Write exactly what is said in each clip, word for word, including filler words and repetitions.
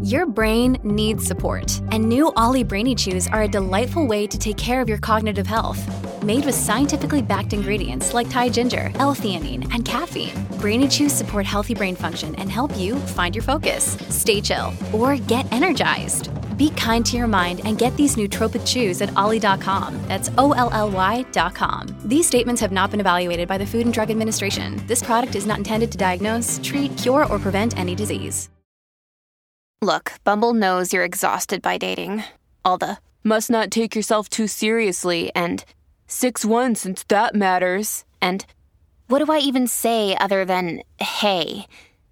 Your brain needs support, and new Ollie Brainy Chews are a delightful way to take care of your cognitive health. Made with scientifically backed ingredients like Thai ginger, L-theanine, and caffeine, Brainy Chews support healthy brain function and help you find your focus, stay chill, or get energized. Be kind to your mind and get these nootropic chews at ollie dot com. That's O L L Y dot com. These statements have not been evaluated by the Food and Drug Administration. This product is not intended to diagnose, treat, cure, or prevent any disease. Look, Bumble knows you're exhausted by dating. All the, must not take yourself too seriously, and six one since that matters, and what do I even say other than, hey?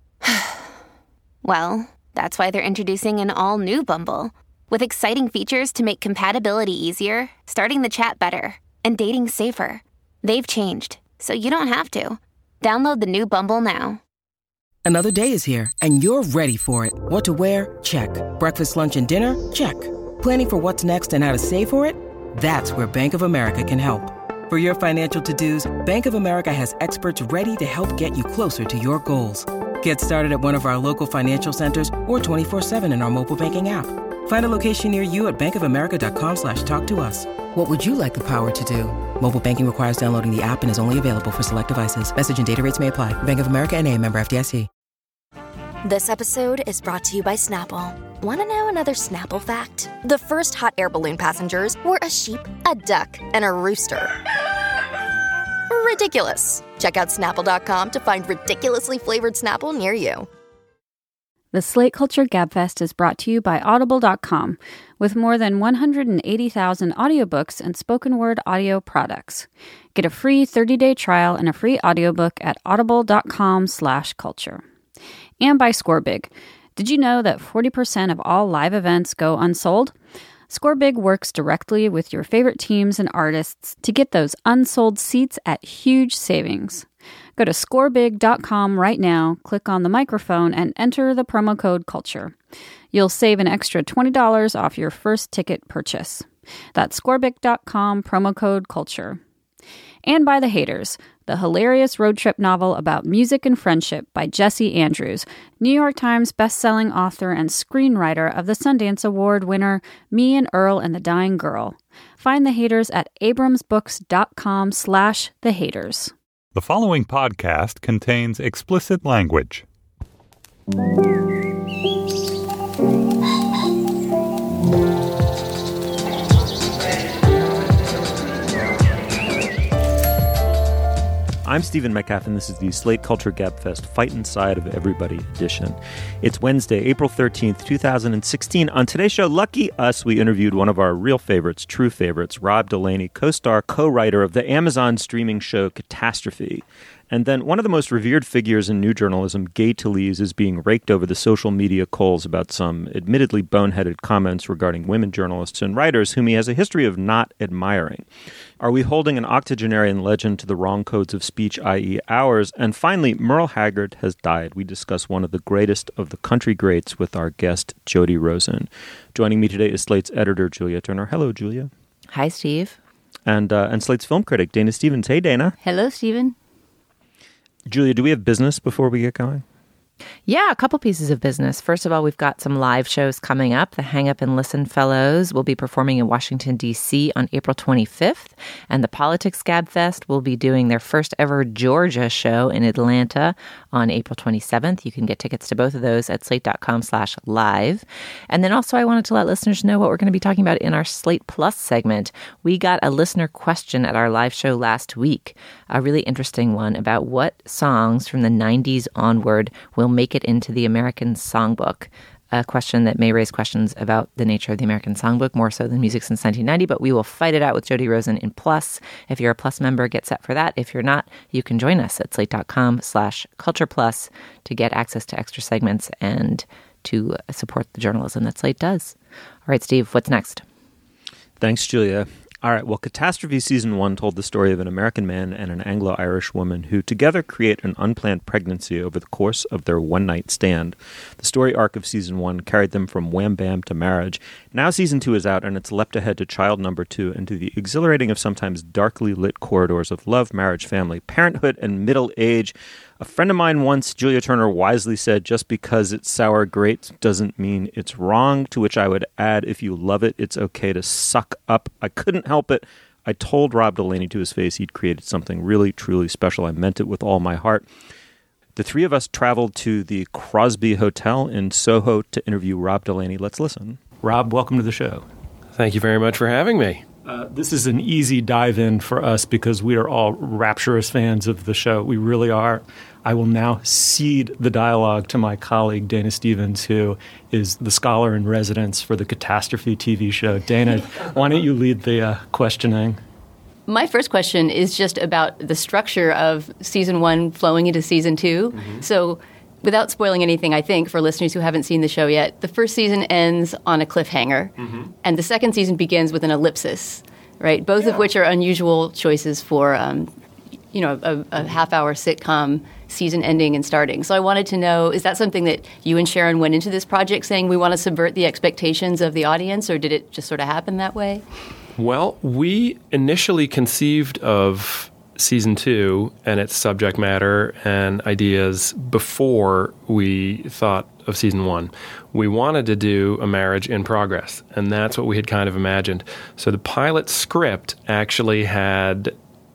Well, that's why they're introducing an all-new Bumble, with exciting features to make compatibility easier, starting the chat better, and dating safer. They've changed, so you don't have to. Download the new Bumble now. Another day is here, and you're ready for it. What to wear? Check. Breakfast, lunch, and dinner? Check. Planning for what's next and how to save for it? That's where Bank of America can help. For your financial to-dos, Bank of America has experts ready to help get you closer to your goals. Get started at one of our local financial centers or twenty-four seven in our mobile banking app. Find a location near you at bankofamerica.com slash talk to us. What would you like the power to do? Mobile banking requires downloading the app and is only available for select devices. Message and data rates may apply. Bank of America N A, member F D I C. This episode is brought to you by Snapple. Want to know another Snapple fact? The first hot air balloon passengers were a sheep, a duck, and a rooster. Ridiculous. Check out Snapple dot com to find ridiculously flavored Snapple near you. The Slate Culture Gabfest is brought to you by Audible dot com, with more than one hundred eighty thousand audiobooks and spoken word audio products. Get a free thirty-day trial and a free audiobook at audible dot com slash culture. And by Scorebig. Did you know that forty percent of all live events go unsold? Scorebig works directly with your favorite teams and artists to get those unsold seats at huge savings. Go to scorebig dot com right now, click on the microphone, and enter the promo code CULTURE. You'll save an extra twenty dollars off your first ticket purchase. That's scorebig dot com, promo code CULTURE. And by The Haters, the hilarious road trip novel about music and friendship by Jesse Andrews, New York Times bestselling author and screenwriter of the Sundance Award winner Me and Earl and the Dying Girl. Find The Haters at abramsbooks.com slash The Haters. The following podcast contains explicit language. I'm Stephen Metcalf, and this is the Slate Culture Gabfest Fight Inside of Everybody edition. It's Wednesday, April thirteenth, twenty sixteen. On today's show, lucky us, we interviewed one of our real favorites, true favorites, Rob Delaney, co-star, co-writer of the Amazon streaming show Catastrophe. And then one of the most revered figures in new journalism, Gay Talese, is being raked over the social media coals about some admittedly boneheaded comments regarding women journalists and writers whom he has a history of not admiring. Are we holding an octogenarian legend to the wrong codes of speech, that is ours? And finally, Merle Haggard has died. We discuss one of the greatest of the country greats with our guest, Jody Rosen. Joining me today is Slate's editor, Julia Turner. Hello, Julia. Hi, Steve. And, uh, and Slate's film critic, Dana Stevens. Hey, Dana. Hello, Stephen. Julia, do we have business before we get going? Yeah, a couple pieces of business. First of all, we've got some live shows coming up. The Hang Up and Listen Fellows will be performing in Washington, D C on April twenty-fifth. And the Politics Gabfest will be doing their first ever Georgia show in Atlanta on April twenty-seventh. You can get tickets to both of those at slate.com slash live. And then also I wanted to let listeners know what we're going to be talking about in our Slate Plus segment. We got a listener question at our live show last week, a really interesting one about what songs from the nineties onward will make it into the American Songbook. A question that may raise questions about the nature of the American Songbook, more so than music since nineteen ninety, but we will fight it out with Jody Rosen in Plus. If you're a Plus member, get set for that. If you're not, you can join us at slate.com slash culture plus to get access to extra segments and to support the journalism that Slate does. All right, Steve, what's next? Thanks, Julia. All right, well, Catastrophe Season one told the story of an American man and an Anglo-Irish woman who together create an unplanned pregnancy over the course of their one-night stand. The story arc of Season one carried them from wham bam to marriage. Now Season two is out, and it's leapt ahead to child number two and to the exhilarating of sometimes darkly lit corridors of love, marriage, family, parenthood, and middle age. A friend of mine once, Julia Turner, wisely said, just because it's sour grapes doesn't mean it's wrong, to which I would add, if you love it, it's okay to suck up. I couldn't help it. I told Rob Delaney to his face he'd created something really, truly special. I meant it with all my heart. The three of us traveled to the Crosby Hotel in Soho to interview Rob Delaney. Let's listen. Rob, welcome to the show. Thank you very much for having me. Uh, this is an easy dive-in for us because we are all rapturous fans of the show. We really are. I will now cede the dialogue to my colleague, Dana Stevens, who is the scholar in residence for the Catastrophe T V show. Dana, why don't you lead the uh, questioning? My first question is just about the structure of Season one flowing into Season two. Mm-hmm. So without spoiling anything, I think, for listeners who haven't seen the show yet, the first season ends on a cliffhanger, mm-hmm. and the second season begins with an ellipsis, right? Both yeah. of which are unusual choices for, um, you know, a, a half-hour sitcom season ending and starting. So I wanted to know, is that something that you and Sharon went into this project saying we want to subvert the expectations of the audience, or did it just sort of happen that way? Well, we initially conceived of Season two and its subject matter and ideas before we thought of Season one. We wanted to do a marriage in progress, and that's what we had kind of imagined. So the pilot script actually had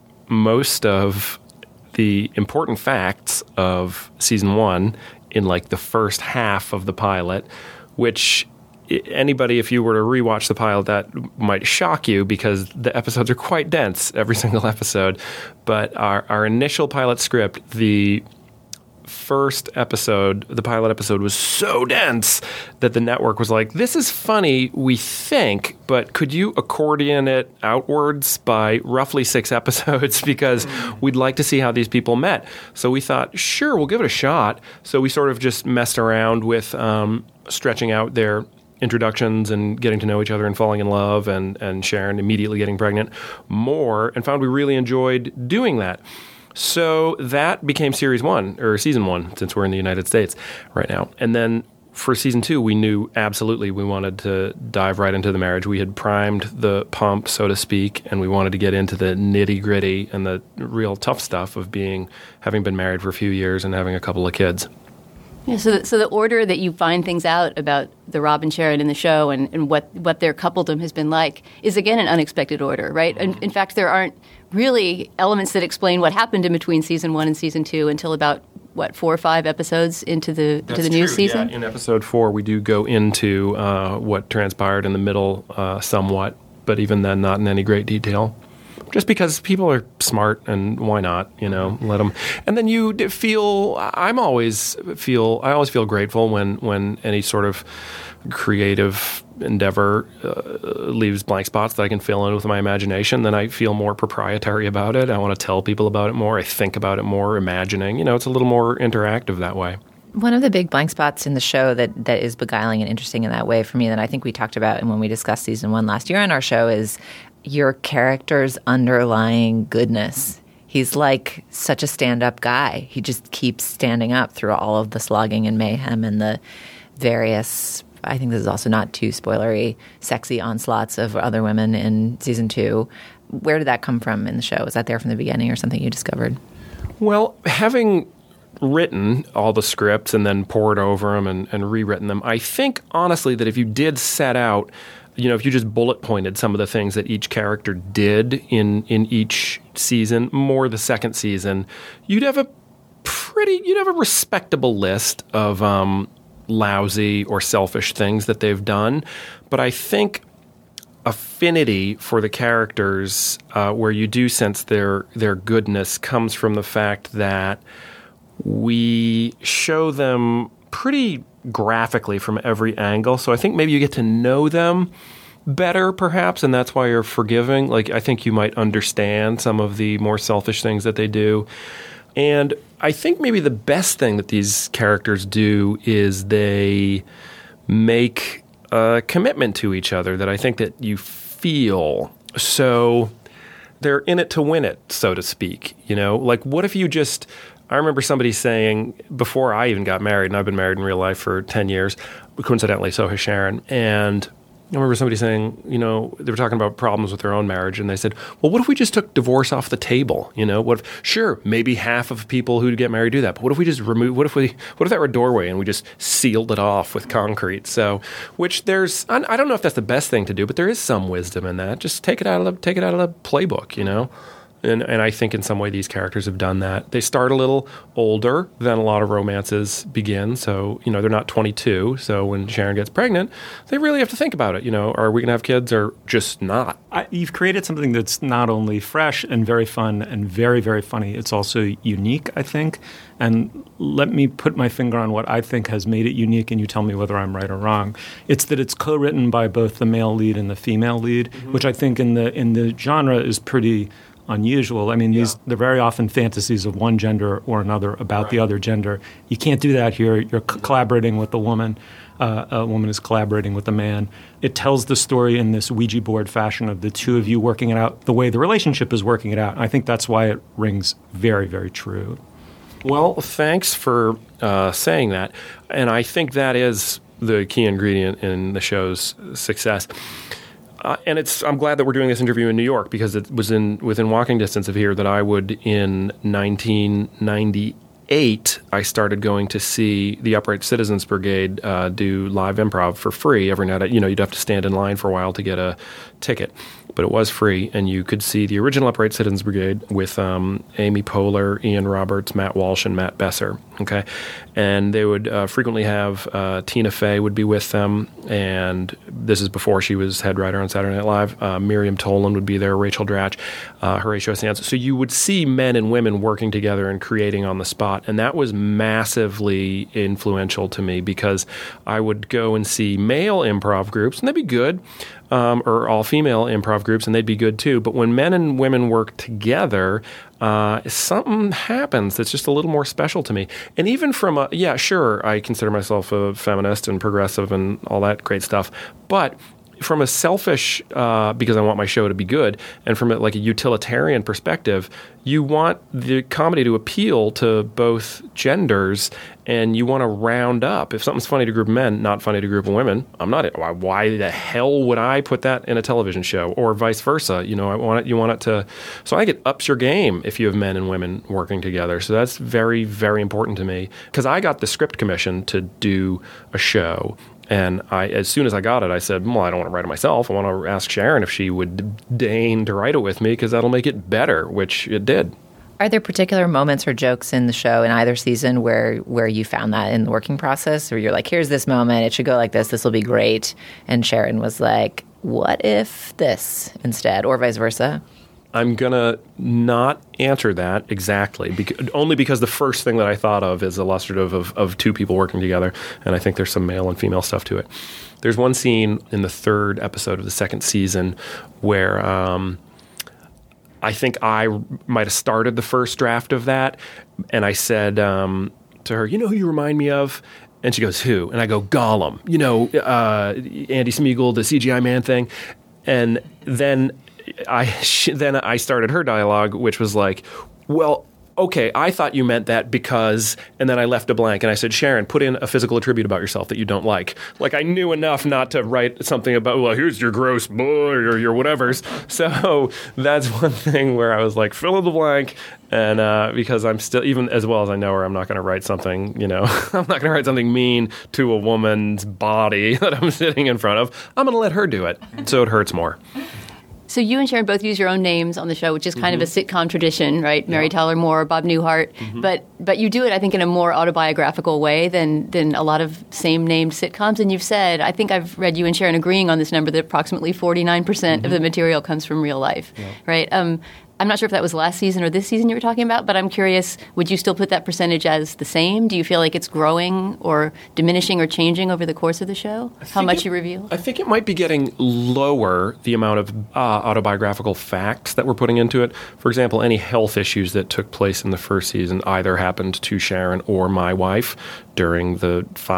most of the important facts of Season one in like the first half of the pilot, which anybody, if you were to rewatch the pilot, that might shock you because the episodes are quite dense, every single episode. But our, our initial pilot script, the first episode, the pilot episode, was so dense that the network was like, this is funny, we think, but could you accordion it outwards by roughly six episodes because we'd like to see how these people met. So we thought, sure, we'll give it a shot. So we sort of just messed around with um, stretching out their introductions and getting to know each other and falling in love, and, and Sharon immediately getting pregnant more, and found we really enjoyed doing that. So that became series one, or season one, since we're in the United States right now. And then for season two, we knew absolutely we wanted to dive right into the marriage. We had primed the pump, so to speak, and we wanted to get into the nitty-gritty and the real tough stuff of being, having been married for a few years and having a couple of kids. Yeah, so the, so the order that you find things out about the Rob and Sharon in the show and, and what, what their coupledom has been like is, again, an unexpected order, right? And in fact, there aren't really elements that explain what happened in between season one and season two until about, what, four or five episodes into the That's to the new true. season? Yeah, in episode four, we do go into uh, what transpired in the middle uh, somewhat, but even then not in any great detail. Just because people are smart, and why not, you know, let them. And then you feel, I'm always feel, I always feel grateful when, when any sort of creative endeavor uh, leaves blank spots that I can fill in with my imagination. Then I feel more proprietary about it. I want to tell people about it more. I think about it more, imagining. You know, it's a little more interactive that way. One of the big blank spots in the show that, that is beguiling and interesting in that way for me that I think we talked about and when we discussed season one last year on our show is your character's underlying goodness. He's like such a stand-up guy. He just keeps standing up through all of the slogging and mayhem and the various, I think this is also not too spoilery, sexy onslaughts of other women in season two. Where did that come from in the show? Was that there from the beginning or something you discovered? Well, having written all the scripts and then poured over them and, and rewritten them, I think, honestly, that if you did set out, you know, if you just bullet pointed some of the things that each character did in, in each season, more the second season, you'd have a pretty, you'd have a respectable list of um, lousy or selfish things that they've done. But I think affinity for the characters, uh, where you do sense their their goodness, comes from the fact that we show them pretty graphically from every angle. So I think maybe you get to know them better, perhaps, and that's why you're forgiving. Like, I think you might understand some of the more selfish things that they do. And I think maybe the best thing that these characters do is they make a commitment to each other that I think that you feel So they're in it to win it, so to speak. You know, like what if you just, I remember somebody saying before I even got married, and I've been married in real life for ten years, coincidentally, so has Sharon, and I remember somebody saying, you know, they were talking about problems with their own marriage, and they said, well, what if we just took divorce off the table? You know, what if, sure, maybe half of people who get married do that, but what if we just remove, what if we, what if that were a doorway and we just sealed it off with concrete? So, which there's, I don't know if that's the best thing to do, but there is some wisdom in that. Just take it out of the, take it out of the playbook, you know? And, and I think in some way these characters have done that. They start a little older than a lot of romances begin. So, you know, they're not twenty-two. So when Sharon gets pregnant, they really have to think about it. You know, are we going to have kids or just not? I, you've created something that's not only fresh and very fun and very, very funny. It's also unique, I think. And let me put my finger on what I think has made it unique, and you tell me whether I'm right or wrong. It's that it's co-written by both the male lead and the female lead, mm-hmm. which I think in the in the genre is pretty unusual. I mean, these yeah. they're very often fantasies of one gender or another about right. the other gender. You can't do that here. You're c- collaborating with a woman. Uh, a woman is collaborating with a man. It tells the story in this Ouija board fashion of the two of you working it out the way the relationship is working it out. And I think that's why it rings very, very true. Well, thanks for uh, saying that. And I think that is the key ingredient in the show's success. Uh, and it's. I'm glad that we're doing this interview in New York because it was in within walking distance of here that I would, in nineteen ninety-eight, I started going to see the Upright Citizens Brigade uh, do live improv for free every night. You know, you'd have to stand in line for a while to get a ticket, but it was free, and you could see the original Upright Citizens Brigade with um, Amy Poehler, Ian Roberts, Matt Walsh, and Matt Besser. Okay, and they would uh, frequently have uh, Tina Fey would be with them, and this is before she was head writer on Saturday Night Live. Uh, Miriam Tolan would be there, Rachel Dratch, uh, Horatio Sanz. So you would see men and women working together and creating on the spot, and that was massively influential to me because I would go and see male improv groups, and they'd be good. Um, or all-female improv groups, and they'd be good too. But when men and women work together, uh, something happens that's just a little more special to me. And even from a, yeah, sure, I consider myself a feminist and progressive and all that great stuff, but from a selfish, uh, because I want my show to be good, and from a, like a utilitarian perspective, you want the comedy to appeal to both genders, and you want to round up. If something's funny to a group of men, not funny to a group of women, I'm not. Why, why the hell would I put that in a television show, or vice versa? You know, I want it. You want it to. So I think it ups your game if you have men and women working together. So that's very, very important to me because I got the script commission to do a show. And I, as soon as I got it, I said, well, I don't want to write it myself. I want to ask Sharon if she would deign to write it with me because that'll make it better, which it did. Are there particular moments or jokes in the show in either season where, where you found that in the working process? Where you're like, here's this moment, it should go like this, this will be great. And Sharon was like, what if this instead, or vice versa? I'm going to not answer that exactly, because, only because the first thing that I thought of is illustrative of, of two people working together, and I think there's some male and female stuff to it. There's one scene in the third episode of the second season where um, I think I might have started the first draft of that, and I said um, to her, you know who you remind me of? And she goes, who? And I go, Gollum, you know, uh, Andy Smeagol, the C G I man thing. And then I then I started her dialogue, which was like, well, okay, I thought you meant that because, and then I left a blank, and I said, Sharon, put in a physical attribute about yourself that you don't like. Like, I knew enough not to write something about, well, here's your gross boy or your whatevers. So that's one thing where I was like, fill in the blank, and uh, because I'm still, even as well as I know her, I'm not going to write something, you know, I'm not going to write something mean to a woman's body that I'm sitting in front of. I'm going to let her do it, so it hurts more. So you and Sharon both use your own names on the show, which is kind mm-hmm. of a sitcom tradition, right? Mary yeah. Tyler Moore, Bob Newhart. Mm-hmm. But but you do it, I think, in a more autobiographical way than than a lot of same-named sitcoms. And you've said, I think I've read you and Sharon agreeing on this number, that approximately forty-nine percent mm-hmm. of the material comes from real life, yeah. right? Um, I'm not sure if that was last season or this season you were talking about, but I'm curious, would you still put that percentage as the same? Do you feel like it's growing or diminishing or changing over the course of the show? How much it, you reveal? I think it might be getting lower, the amount of uh, autobiographical facts that we're putting into it. For example, any health issues that took place in the first season either happened to Sharon or my wife during the five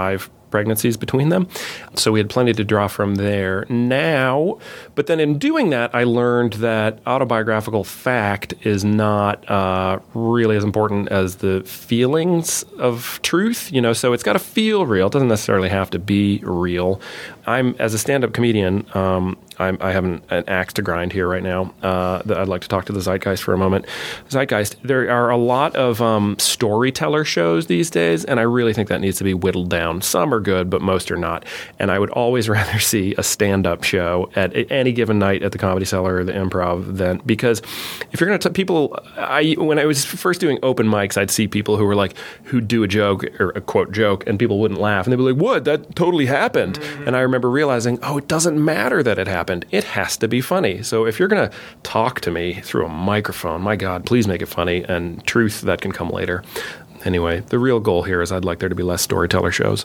pregnancies between them. So we had plenty to draw from there. Now, but then in doing that, I learned that autobiographical fact is not uh, really as important as the feelings of truth. You know, so it's got to feel real. It doesn't necessarily have to be real. I'm, as a stand-up comedian, um, I'm, I have an, an axe to grind here right now uh, that I'd like to talk to the Zeitgeist for a moment. Zeitgeist, there are a lot of um, storyteller shows these days, and I really think that needs to be whittled down. Some are good, but most are not. And I would always rather see a stand-up show at any given night at the Comedy Cellar or the Improv than, because if you're going to, people, I when I was first doing open mics, I'd see people who were like, who do a joke or a quote joke, and people wouldn't laugh, and they'd be like, "What? That totally happened." Mm-hmm. And I remember realizing, oh, it doesn't matter that it happened. It has to be funny. So if you're going to talk to me through a microphone, my God, please make it funny, and truth, that can come later. Anyway, the real goal here is I'd like there to be less storyteller shows.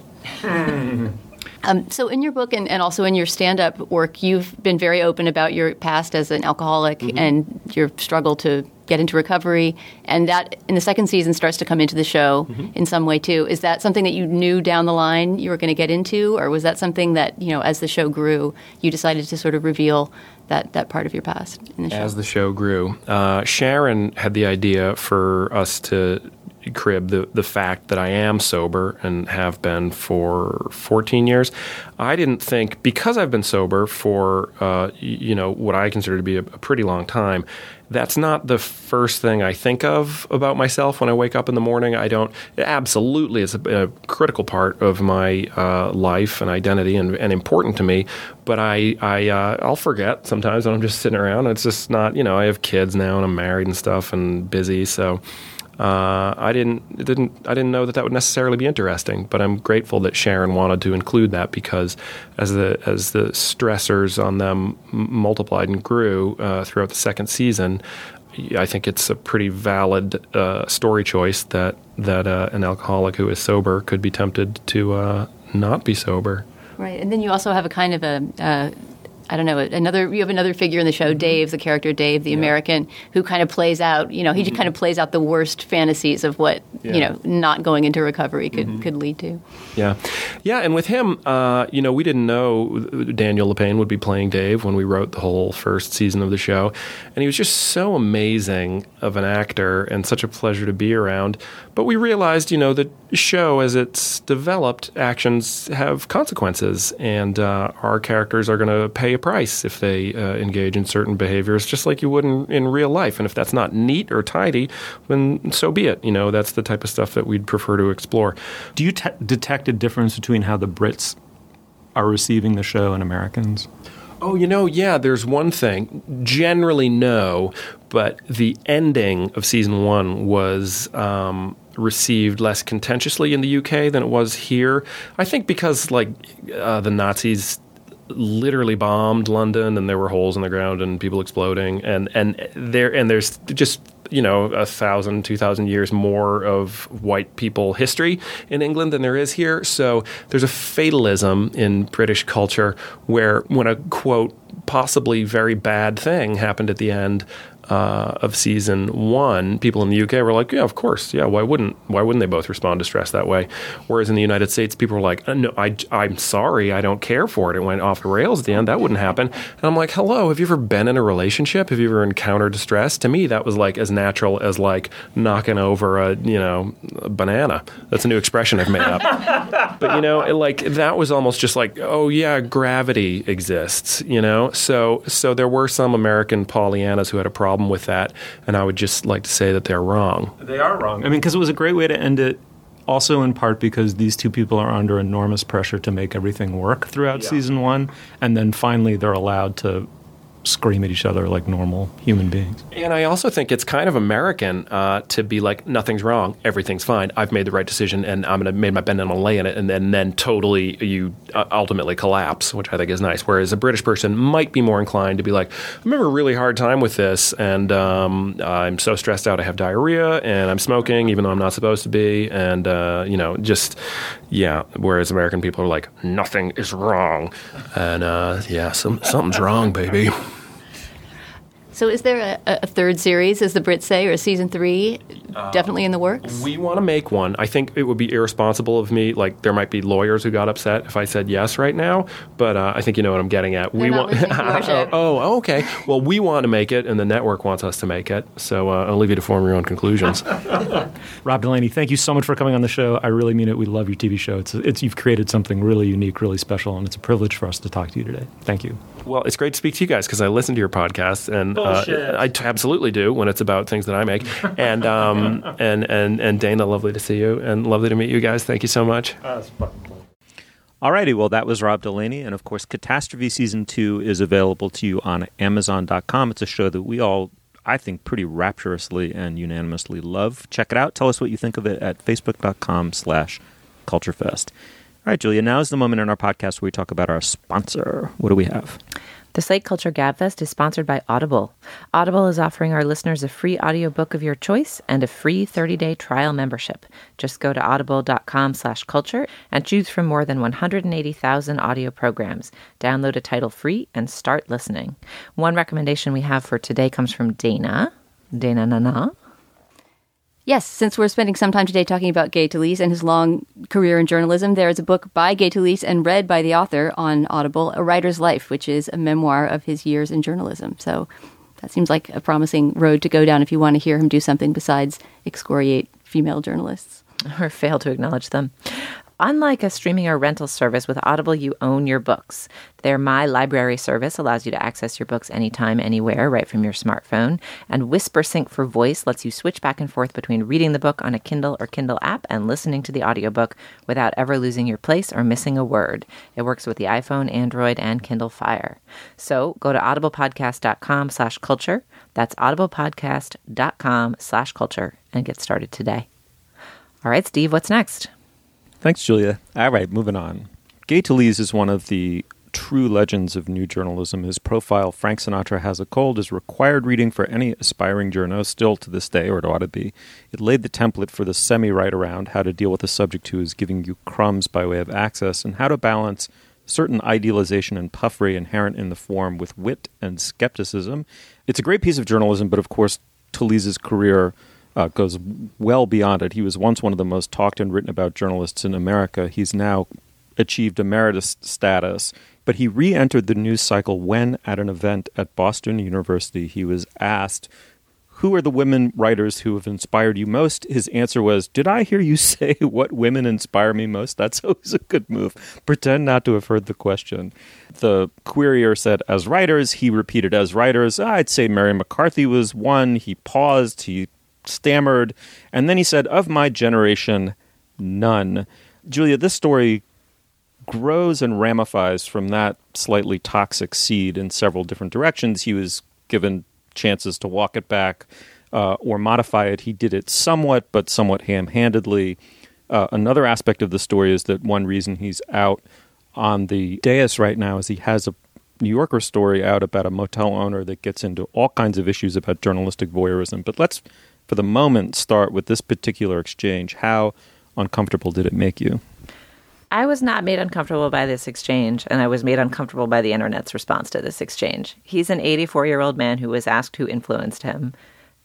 Um, so in your book and, and also in your stand-up work, you've been very open about your past as an alcoholic mm-hmm. and your struggle to get into recovery. And that, in the second season, starts to come into the show mm-hmm. in some way, too. Is that something that you knew down the line you were going to get into? Or was that something that, you know, as the show grew, you decided to sort of reveal that, that part of your past in the show? As the show grew. Uh, Sharon had the idea for us to crib the, the fact that I am sober and have been for fourteen years. I didn't think, because I've been sober for, uh, you know, what I consider to be a, a pretty long time, that's not the first thing I think of about myself when I wake up in the morning. I don't, absolutely, it's a, a critical part of my uh, life and identity and, and important to me, but I, I, uh, I'll forget sometimes when I'm just sitting around. It's just not, you know, I have kids now and I'm married and stuff and busy, so... Uh, I didn't, it didn't, I didn't know that that would necessarily be interesting, but I'm grateful that Sharon wanted to include that, because as the as the stressors on them multiplied and grew uh, throughout the second season, I think it's a pretty valid uh, story choice that that uh, an alcoholic who is sober could be tempted to uh, not be sober. Right, and then you also have a kind of a. Uh I don't know, another, you have another figure in the show, Dave, the character Dave, the yeah. American, who kind of plays out, you know, he mm-hmm. kind of plays out the worst fantasies of what, yeah. you know, not going into recovery could, mm-hmm. could lead to. Yeah. Yeah, and with him, uh, you know, we didn't know Daniel Lepane would be playing Dave when we wrote the whole first season of the show. And he was just so amazing of an actor and such a pleasure to be around. But we realized, you know, the show, as it's developed, actions have consequences, and uh, our characters are going to pay a price if they uh, engage in certain behaviors, just like you would in, in real life. And if that's not neat or tidy, then so be it. You know, that's the type of stuff that we'd prefer to explore. Do you te- detect a difference between how the Brits are receiving the show and Americans? Oh, you know, yeah, there's one thing. Generally, no, but the ending of season one was um, received less contentiously in the U K than it was here. I think because, like, uh, the Nazis literally bombed London, and there were holes in the ground and people exploding, and and there and there's just, you know, a thousand, two thousand years more of white people history in England than there is here. So there's a fatalism in British culture where when a, quote, possibly very bad thing happened at the end uh, of season one, people in the U K were like, yeah, of course. Yeah, why wouldn't why wouldn't they both respond to stress that way? Whereas in the United States, people were like, uh, no, I, I'm sorry, I don't care for it. It went off the rails at the end. That wouldn't happen. And I'm like, hello, have you ever been in a relationship? Have you ever encountered distress? To me, that was like as natural as like knocking over a, you know, a banana. That's a new expression I've made up. But, you know, it, like that was almost just like, oh, yeah, gravity exists, you know? So, so there were some American Pollyannas who had a problem with that, and I would just like to say that they're wrong. They are wrong. I mean, because it was a great way to end it, also in part because these two people are under enormous pressure to make everything work throughout yeah. season one, and then finally they're allowed to scream at each other like normal human beings. And I also think it's kind of American uh, to be like, nothing's wrong, everything's fine, I've made the right decision, and I'm going to make my bed and I'm going to lay in it, and then, and then totally you uh, ultimately collapse, which I think is nice. Whereas a British person might be more inclined to be like, I remember a really hard time with this, and um, I'm so stressed out I have diarrhea, and I'm smoking even though I'm not supposed to be, and, uh, you know, just, yeah. Whereas American people are like, nothing is wrong. And, uh, yeah, some, something's wrong, baby. So is there a, a third series, as the Brits say, or a season three Uh, definitely in the works? We want to make one. I think it would be irresponsible of me. Like, there might be lawyers who got upset if I said yes right now, but uh, I think you know what I'm getting at. They're we not want. listening to our show. Oh, okay. Well, we want to make it, and the network wants us to make it. So uh, I'll leave you to form your own conclusions. Rob Delaney, thank you so much for coming on the show. I really mean it. We love your T V show. It's, it's you've created something really unique, really special, and it's a privilege for us to talk to you today. Thank you. Well, it's great to speak to you guys because I listen to your podcast, and uh, I t- absolutely do when it's about things that I make. And um, and and and Dana, lovely to see you, and lovely to meet you guys. Thank you so much. Uh, that's fucking cool. Alrighty, well, that was Rob Delaney, and of course, Catastrophe Season two is available to you on Amazon dot com. It's a show that we all, I think, pretty rapturously and unanimously love. Check it out. Tell us what you think of it at facebook dot com slash culturefest. All right, Julia, now is the moment in our podcast where we talk about our sponsor. What do we have? The Slate Culture Gabfest is sponsored by Audible. Audible is offering our listeners a free audiobook of your choice and a free thirty-day trial membership. Just go to audible dot com slash culture and choose from more than one hundred eighty thousand audio programs. Download a title free and start listening. One recommendation we have for today comes from Dana. Dana Nana. Yes, since we're spending some time today talking about Gay Talese and his long career in journalism, there is a book by Gay Talese and read by the author on Audible, A Writer's Life, which is a memoir of his years in journalism. So that seems like a promising road to go down if you want to hear him do something besides excoriate female journalists. Or fail to acknowledge them. Unlike a streaming or rental service, with Audible, you own your books. Their My Library service allows you to access your books anytime, anywhere, right from your smartphone. And WhisperSync for Voice lets you switch back and forth between reading the book on a Kindle or Kindle app and listening to the audiobook without ever losing your place or missing a word. It works with the iPhone, Android, and Kindle Fire. So go to audiblepodcast dot com slash culture. That's audiblepodcast dot com slash culture and get started today. All right, Steve, what's next? Thanks, Julia. All right, moving on. Gay Talese is one of the true legends of new journalism. His profile, Frank Sinatra Has a Cold, is required reading for any aspiring journo, still to this day, or it ought to be. It laid the template for the semi-write-around, how to deal with a subject who is giving you crumbs by way of access, and how to balance certain idealization and puffery inherent in the form with wit and skepticism. It's a great piece of journalism, but of course, Talese's career Uh, goes well beyond it. He was once one of the most talked and written about journalists in America. He's now achieved emeritus status, but he re-entered the news cycle when, at an event at Boston University, he was asked, "Who are the women writers who have inspired you most?" His answer was, "Did I hear you say what women inspire me most?" That's always a good move. Pretend not to have heard the question. The querier said, "As writers," he repeated, "as writers, I'd say Mary McCarthy was one." He paused, he stammered, and then he said, "Of my generation, none." Julia, this story grows and ramifies from that slightly toxic seed in several different directions. He was given chances to walk it back uh, or modify it. He did it somewhat, but somewhat ham-handedly. Uh, another aspect of the story is that one reason he's out on the dais right now is he has a New Yorker story out about a motel owner that gets into all kinds of issues about journalistic voyeurism. But let's, for the moment, start with this particular exchange. How uncomfortable did it make you? I was not made uncomfortable by this exchange, and I was made uncomfortable by the internet's response to this exchange. He's an eighty-four-year-old man who was asked who influenced him.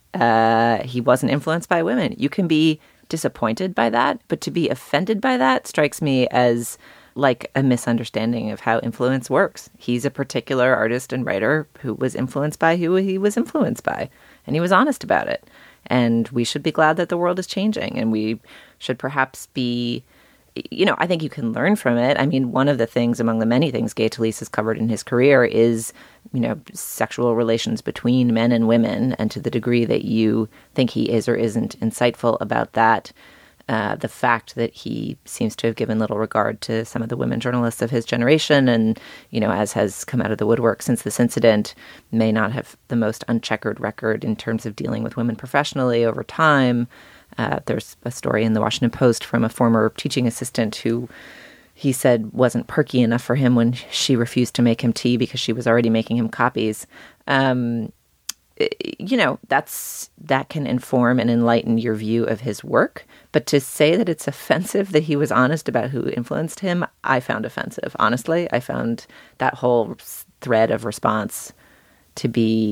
Uh, he wasn't influenced by women. You can be disappointed by that, but to be offended by that strikes me as like a misunderstanding of how influence works. He's a particular artist and writer who was influenced by who he was influenced by, and he was honest about it. And we should be glad that the world is changing, and we should perhaps be, you know, I think you can learn from it. I mean, one of the things among the many things Gay Talese has covered in his career is, you know, sexual relations between men and women, and to the degree that you think he is or isn't insightful about that, Uh, the fact that he seems to have given little regard to some of the women journalists of his generation and, you know, as has come out of the woodwork since this incident, may not have the most uncheckered record in terms of dealing with women professionally over time. Uh, there's a story in the Washington Post from a former teaching assistant who he said wasn't perky enough for him when she refused to make him tea because she was already making him copies. Um, you know, that's that can inform and enlighten your view of his work. But to say that it's offensive that he was honest about who influenced him, I found offensive. Honestly, I found that whole thread of response to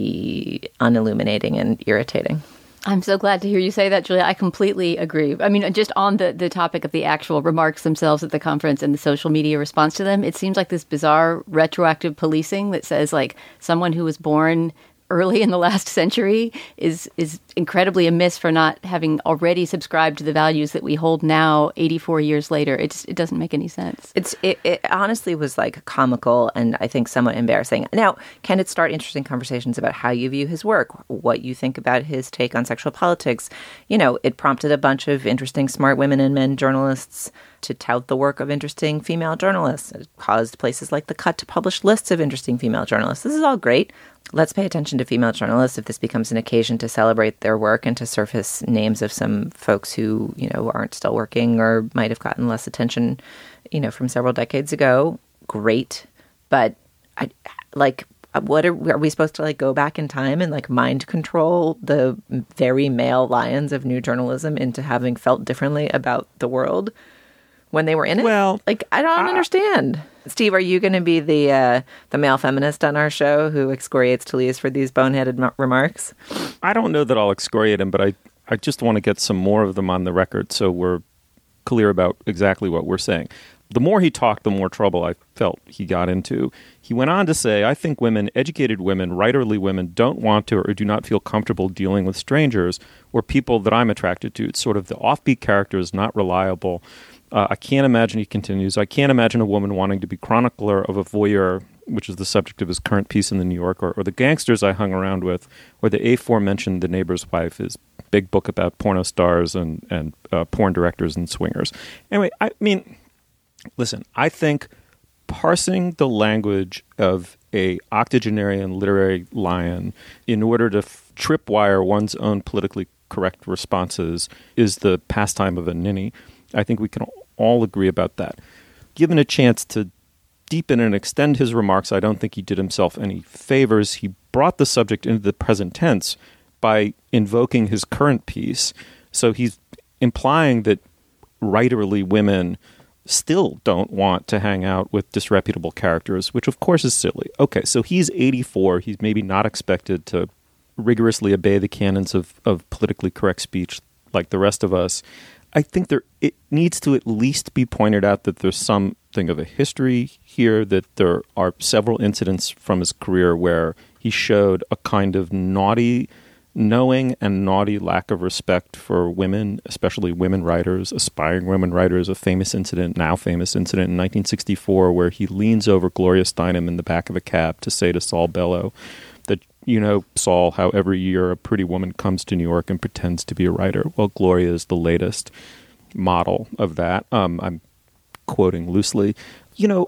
be unilluminating and irritating. I'm so glad to hear you say that, Julia. I completely agree. I mean, just on the, the topic of the actual remarks themselves at the conference and the social media response to them, it seems like this bizarre retroactive policing that says, like, someone who was born early in the last century is is incredibly amiss for not having already subscribed to the values that we hold now, eighty-four years later. It just, it doesn't make any sense. It's it, it honestly was like comical and I think somewhat embarrassing. Now, can it start interesting conversations about how you view his work, what you think about his take on sexual politics? You know, it prompted a bunch of interesting, smart women and men journalists to tout the work of interesting female journalists. It caused places like The Cut to publish lists of interesting female journalists. This is all great. Let's pay attention to female journalists if this becomes an occasion to celebrate their work and to surface names of some folks who, you know, aren't still working or might have gotten less attention, you know, from several decades ago. Great. But I like, what are, are we supposed to like go back in time and like mind control the very male lions of new journalism into having felt differently about the world when they were in it? Well, like, I don't uh, understand. Steve, are you going to be the uh, the male feminist on our show who excoriates Talese for these boneheaded m- remarks? I don't know that I'll excoriate him, but I, I just want to get some more of them on the record so we're clear about exactly what we're saying. The more he talked, the more trouble I felt he got into. He went on to say, I think women, educated women, writerly women, don't want to or do not feel comfortable dealing with strangers or people that I'm attracted to. It's sort of the offbeat character is not reliable. Uh, I can't imagine, he continues, I can't imagine a woman wanting to be chronicler of a voyeur, which is the subject of his current piece in the New Yorker, or the gangsters I hung around with, or the aforementioned The Neighbor's Wife, his big book about porno stars and, and uh, porn directors and swingers. Anyway, I mean, listen, I think parsing the language of a octogenarian literary lion in order to f- tripwire one's own politically correct responses is the pastime of a ninny. I think we can all agree about that. Given a chance to deepen and extend his remarks, I don't think he did himself any favors. He brought the subject into the present tense by invoking his current piece. So he's implying that writerly women still don't want to hang out with disreputable characters, which of course is silly. Okay, so he's eighty-four. He's maybe not expected to rigorously obey the canons of, of politically correct speech like the rest of us. I think there it needs to at least be pointed out that there's something of a history here, that there are several incidents from his career where he showed a kind of naughty, knowing and naughty lack of respect for women, especially women writers, aspiring women writers. A famous incident, now famous incident in nineteen sixty-four, where he leans over Gloria Steinem in the back of a cab to say to Saul Bellow that, you know, Saul, how every year a pretty woman comes to New York and pretends to be a writer. Well, Gloria is the latest model of that. Um, I'm quoting loosely. You know,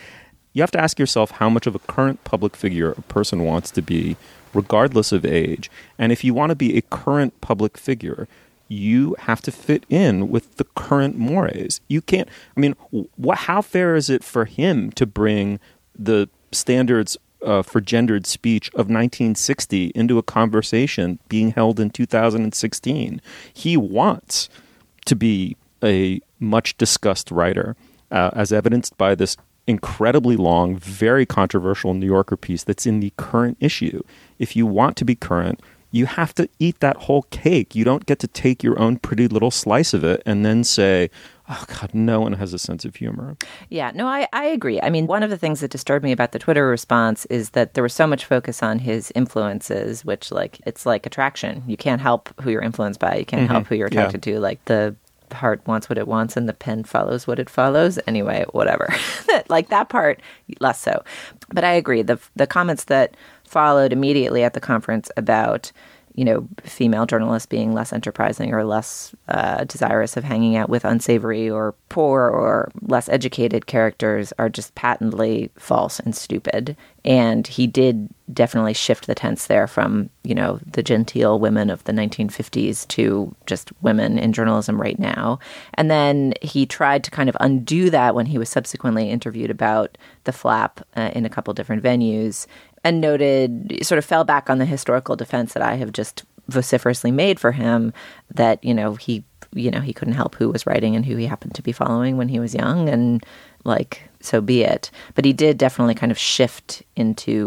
you have to ask yourself how much of a current public figure a person wants to be, regardless of age. And if you want to be a current public figure, you have to fit in with the current mores. You can't, I mean, what, how fair is it for him to bring the standards Uh, for gendered speech of nineteen sixty into a conversation being held in two thousand sixteen? He wants to be a much discussed writer, uh, as evidenced by this incredibly long, very controversial New Yorker piece that's in the current issue. If you want to be current, you have to eat that whole cake. You don't get to take your own pretty little slice of it and then say, oh, God, no one has a sense of humor. Yeah, no, I, I agree. I mean, one of the things that disturbed me about the Twitter response is that there was so much focus on his influences, which, like, it's like attraction. You can't help who you're influenced by. You can't mm-hmm. help who you're attracted yeah. to. Like, the heart wants what it wants and the pen follows what it follows. Anyway, whatever. Like, that part, less so. But I agree. The the comments that followed immediately at the conference about, you know, female journalists being less enterprising or less uh, desirous of hanging out with unsavory or poor or less educated characters are just patently false and stupid. And he did definitely shift the tense there from, you know, the genteel women of the nineteen fifties to just women in journalism right now. And then he tried to kind of undo that when he was subsequently interviewed about the flap uh, in a couple different venues, and noted, sort of fell back on the historical defense that I have just vociferously made for him, that, you know, he, you know, he couldn't help who was writing and who he happened to be following when he was young, and, like, so be it. But he did definitely kind of shift into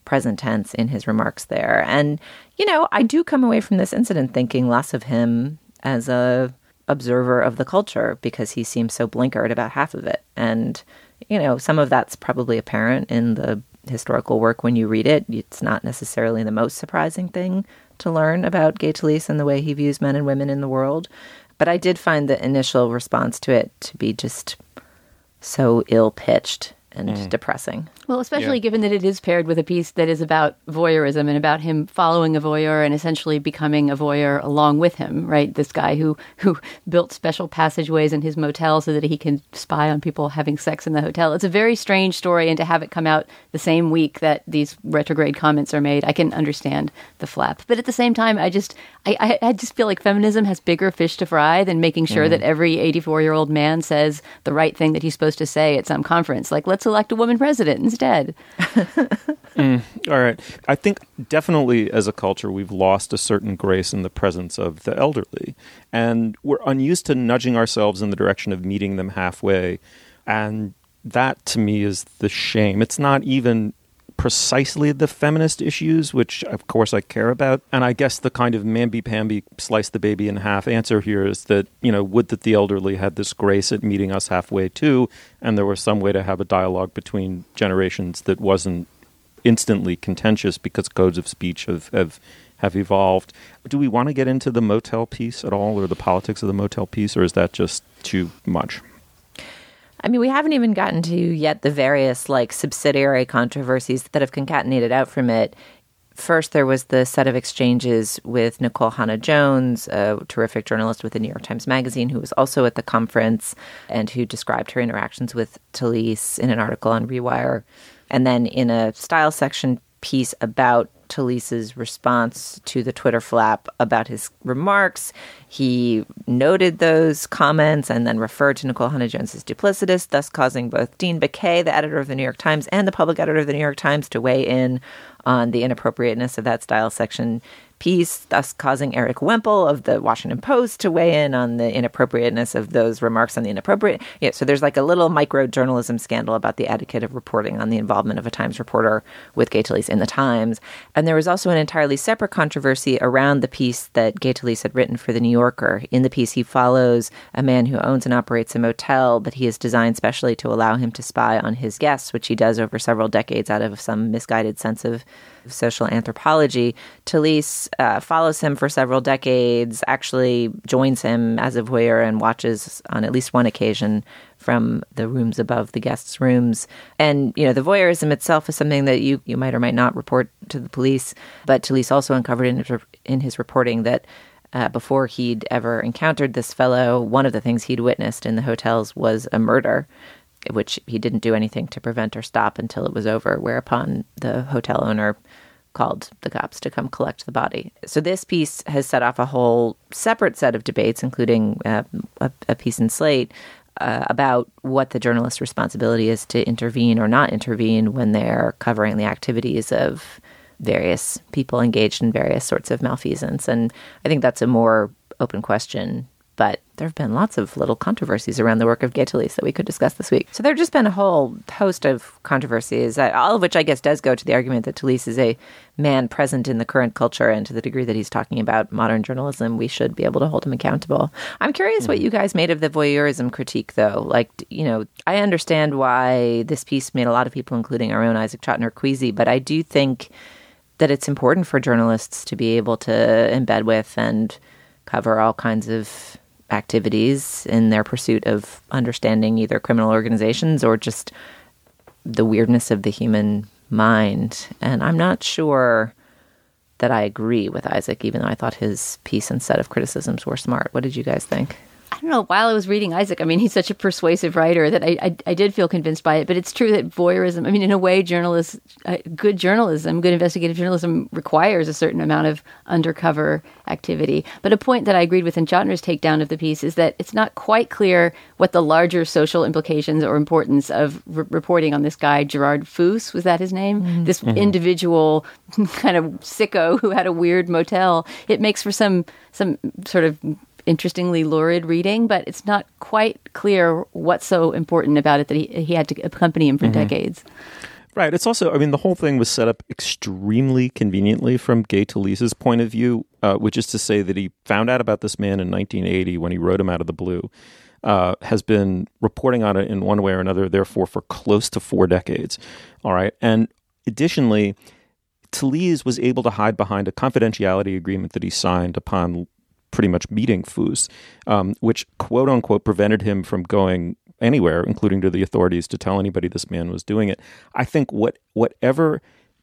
present tense in his remarks there. And, you know, I do come away from this incident thinking less of him as a observer of the culture because he seems so blinkered about half of it. And, you know, some of that's probably apparent in the historical work when you read it. It's not necessarily the most surprising thing to learn about Gay Talese and the way he views men and women in the world. But I did find the initial response to it to be just so ill-pitched and mm. depressing. Well, especially Yeah. given that it is paired with a piece that is about voyeurism and about him following a voyeur and essentially becoming a voyeur along with him, right? This guy who, who built special passageways in his motel so that he can spy on people having sex in the hotel. It's a very strange story, and to have it come out the same week that these retrograde comments are made, I can understand the flap. But at the same time, I just I, I, I just feel like feminism has bigger fish to fry than making sure mm. that every eighty-four-year-old man says the right thing that he's supposed to say at some conference. Like, let's elect a woman president instead. mm, all right. I think definitely as a culture, we've lost a certain grace in the presence of the elderly. And we're unused to nudging ourselves in the direction of meeting them halfway. And that, to me, is the shame. It's not even precisely the feminist issues, which, of course, I care about. And I guess the kind of mamby-pamby slice the baby in half answer here is that, you know, would that the elderly had this grace at meeting us halfway too, and there was some way to have a dialogue between generations that wasn't instantly contentious because codes of speech have, have, have evolved. Do we want to get into the motel piece at all, or the politics of the motel piece, or is that just too much? I mean, we haven't even gotten to yet the various, like, subsidiary controversies that have concatenated out from it. First, there was the set of exchanges with Nikole Hannah-Jones, a terrific journalist with the New York Times Magazine, who was also at the conference and who described her interactions with Talese in an article on Rewire. And then in a style section piece about Talese's response to the Twitter flap about his remarks, he noted those comments and then referred to Nikole Hannah-Jones as duplicitous, thus causing both Dean Baquet, the editor of the New York Times, and the public editor of the New York Times to weigh in on the inappropriateness of that style section piece, thus causing Eric Wemple of the Washington Post to weigh in on the inappropriateness of those remarks on the inappropriate. Yeah, so there's like a little micro-journalism scandal about the etiquette of reporting on the involvement of a Times reporter with Gay Talese in the Times. And there was also an entirely separate controversy around the piece that Gay Talese had written for The New Yorker. In the piece, he follows a man who owns and operates a motel, but he is designed specially to allow him to spy on his guests, which he does over several decades out of some misguided sense of social anthropology. Talese uh, follows him for several decades, actually joins him as a voyeur and watches on at least one occasion from the rooms above the guests' rooms. And, you know, the voyeurism itself is something that you, you might or might not report to the police. But Talese also uncovered in his, in his reporting that uh, before he'd ever encountered this fellow, one of the things he'd witnessed in the hotels was a murder, which he didn't do anything to prevent or stop until it was over, whereupon the hotel owner called the cops to come collect the body. So this piece has set off a whole separate set of debates, including uh, a, a piece in Slate, uh, about what the journalist's responsibility is to intervene or not intervene when they're covering the activities of various people engaged in various sorts of malfeasance. And I think that's a more open question. But there have been lots of little controversies around the work of Gay Talese that we could discuss this week. So there have just been a whole host of controversies, all of which I guess does go to the argument that Talese is a man present in the current culture, and to the degree that he's talking about modern journalism, we should be able to hold him accountable. I'm curious mm. what you guys made of the voyeurism critique, though. Like, you know, I understand why this piece made a lot of people, including our own Isaac Chotiner, queasy, but I do think that it's important for journalists to be able to embed with and cover all kinds of activities in their pursuit of understanding either criminal organizations or just the weirdness of the human mind. And I'm not sure that I agree with Isaac, even though I thought his piece and set of criticisms were smart. What did you guys think? I don't know. While I was reading Isaac, I mean, he's such a persuasive writer that I, I, I did feel convinced by it. But it's true that voyeurism, I mean, in a way, journalists, uh, good journalism, good investigative journalism requires a certain amount of undercover activity. But a point that I agreed with in Chotner's takedown of the piece is that it's not quite clear what the larger social implications or importance of re- reporting on this guy, Gerard Foos, was that his name? Mm-hmm. This mm-hmm. individual kind of sicko who had a weird motel. It makes for some some sort of interestingly lurid reading, but it's not quite clear what's so important about it that he, he had to accompany him for mm-hmm. decades. Right. It's also, I mean, the whole thing was set up extremely conveniently from Gay Talese's point of view, uh, which is to say that he found out about this man in nineteen eighty when he wrote him out of the blue, uh, has been reporting on it in one way or another, therefore, for close to four decades. All right. And additionally, Talese was able to hide behind a confidentiality agreement that he signed upon pretty much meeting Foose, um, which quote unquote prevented him from going anywhere, including to the authorities, to tell anybody this man was doing it. I think what whatever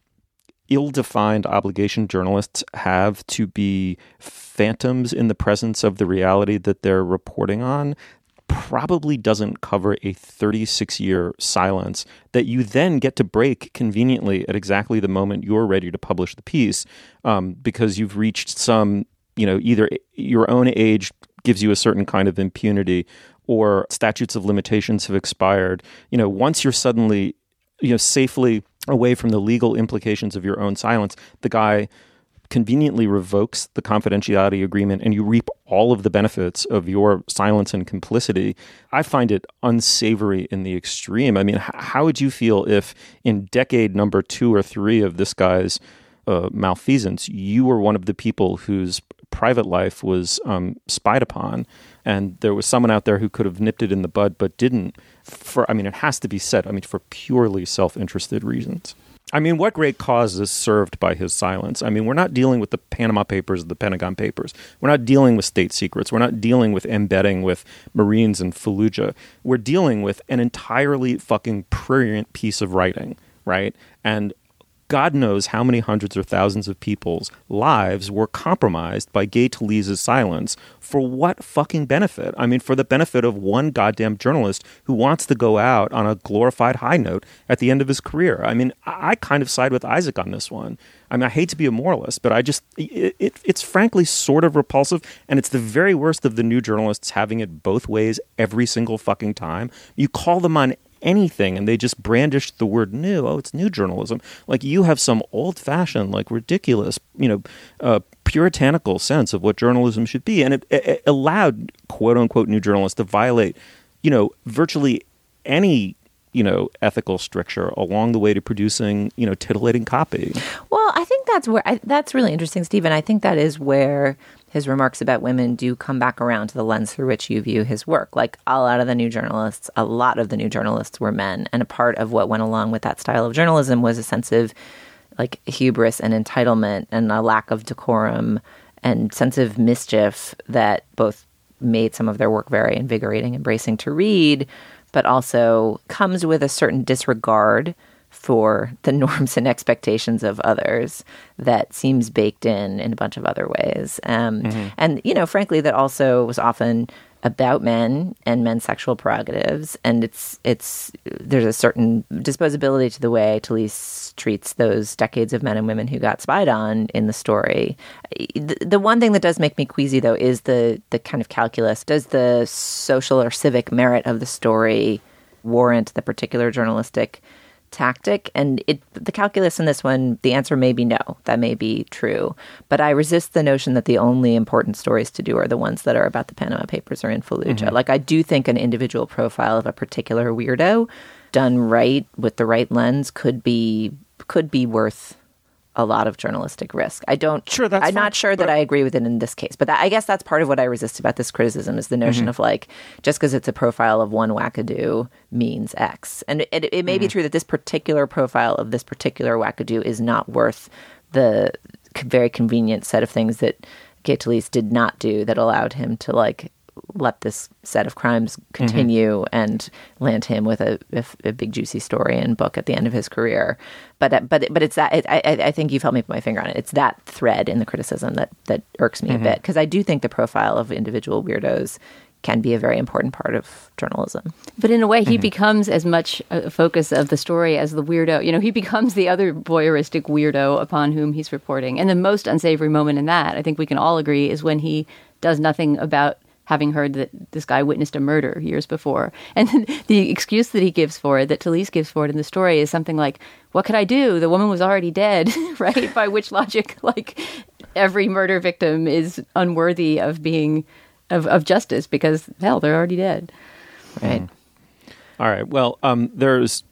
ill-defined obligation journalists have to be phantoms in the presence of the reality that they're reporting on probably doesn't cover a thirty-six year silence that you then get to break conveniently at exactly the moment you're ready to publish the piece, um, because you've reached some, you know, either your own age gives you a certain kind of impunity or statutes of limitations have expired. You know, once you're suddenly, you know, safely away from the legal implications of your own silence, the guy conveniently revokes the confidentiality agreement and you reap all of the benefits of your silence and complicity. I find it unsavory in the extreme. I mean, h- how would you feel if in decade number two or three of this guy's uh, malfeasance, you were one of the people whose private life was um, spied upon, and there was someone out there who could have nipped it in the bud but didn't? For, I mean, it has to be said, I mean, for purely self-interested reasons. I mean, what great cause is served by his silence? I mean, we're not dealing with the Panama Papers, the Pentagon Papers. We're not dealing with state secrets. We're not dealing with embedding with Marines in Fallujah. We're dealing with an entirely fucking prurient piece of writing, right? And God knows how many hundreds or thousands of people's lives were compromised by Gay Talese's silence. For what fucking benefit? I mean, for the benefit of one goddamn journalist who wants to go out on a glorified high note at the end of his career. I mean, I, I kind of side with Isaac on this one. I mean, I hate to be a moralist, but I just, it, it, it's frankly sort of repulsive. And it's the very worst of the new journalists having it both ways every single fucking time. You call them on anything and they just brandish the word new. Oh, it's new journalism. Like you have some old-fashioned, like ridiculous, you know, uh, puritanical sense of what journalism should be. And it, it allowed quote-unquote new journalists to violate, you know, virtually any, you know, ethical stricture along the way to producing, you know, titillating copy. Well, I think that's where, I, that's really interesting, Stephen. I think that is where his remarks about women do come back around to the lens through which you view his work. Like a lot of the new journalists, a lot of the new journalists were men. And a part of what went along with that style of journalism was a sense of like hubris and entitlement and a lack of decorum and sense of mischief that both made some of their work very invigorating and bracing to read, but also comes with a certain disregard for the norms and expectations of others that seems baked in in a bunch of other ways. Um, mm-hmm. And, you know, frankly, that also was often about men and men's sexual prerogatives. And it's, it's, there's a certain disposability to the way Talese treats those decades of men and women who got spied on in the story. The, the one thing that does make me queasy, though, is the, the kind of calculus. Does the social or civic merit of the story warrant the particular journalistic tactic? And it, the calculus in this one, the answer may be no. That may be true. But I resist the notion that the only important stories to do are the ones that are about the Panama Papers or in Fallujah. Mm-hmm. Like, I do think an individual profile of a particular weirdo done right with the right lens could be could be worth a lot of journalistic risk. I don't. Sure, that's I'm fine, not sure that I agree with it in this case, but that, I guess that's part of what I resist about this criticism is the notion mm-hmm. of like just because it's a profile of one wackadoo means X, and it, it may mm-hmm. be true that this particular profile of this particular wackadoo is not worth the very convenient set of things that Gay Talese did not do that allowed him to like let this set of crimes continue mm-hmm. and land him with a, a, a big juicy story and book at the end of his career. But but but it's that it, I I think you've helped me put my finger on it. It's that thread in the criticism that that irks me mm-hmm. a bit, because I do think the profile of individual weirdos can be a very important part of journalism. But in a way, he mm-hmm. becomes as much a focus of the story as the weirdo. You know, he becomes the other voyeuristic weirdo upon whom he's reporting. And the most unsavory moment in that, I think we can all agree, is when he does nothing about having heard that this guy witnessed a murder years before. And the excuse that he gives for it, that Talese gives for it in the story, is something like, what could I do? The woman was already dead, right? By which logic, like, every murder victim is unworthy of being, of, of justice because, hell, they're already dead. Right. Mm. All right. Well, um, there's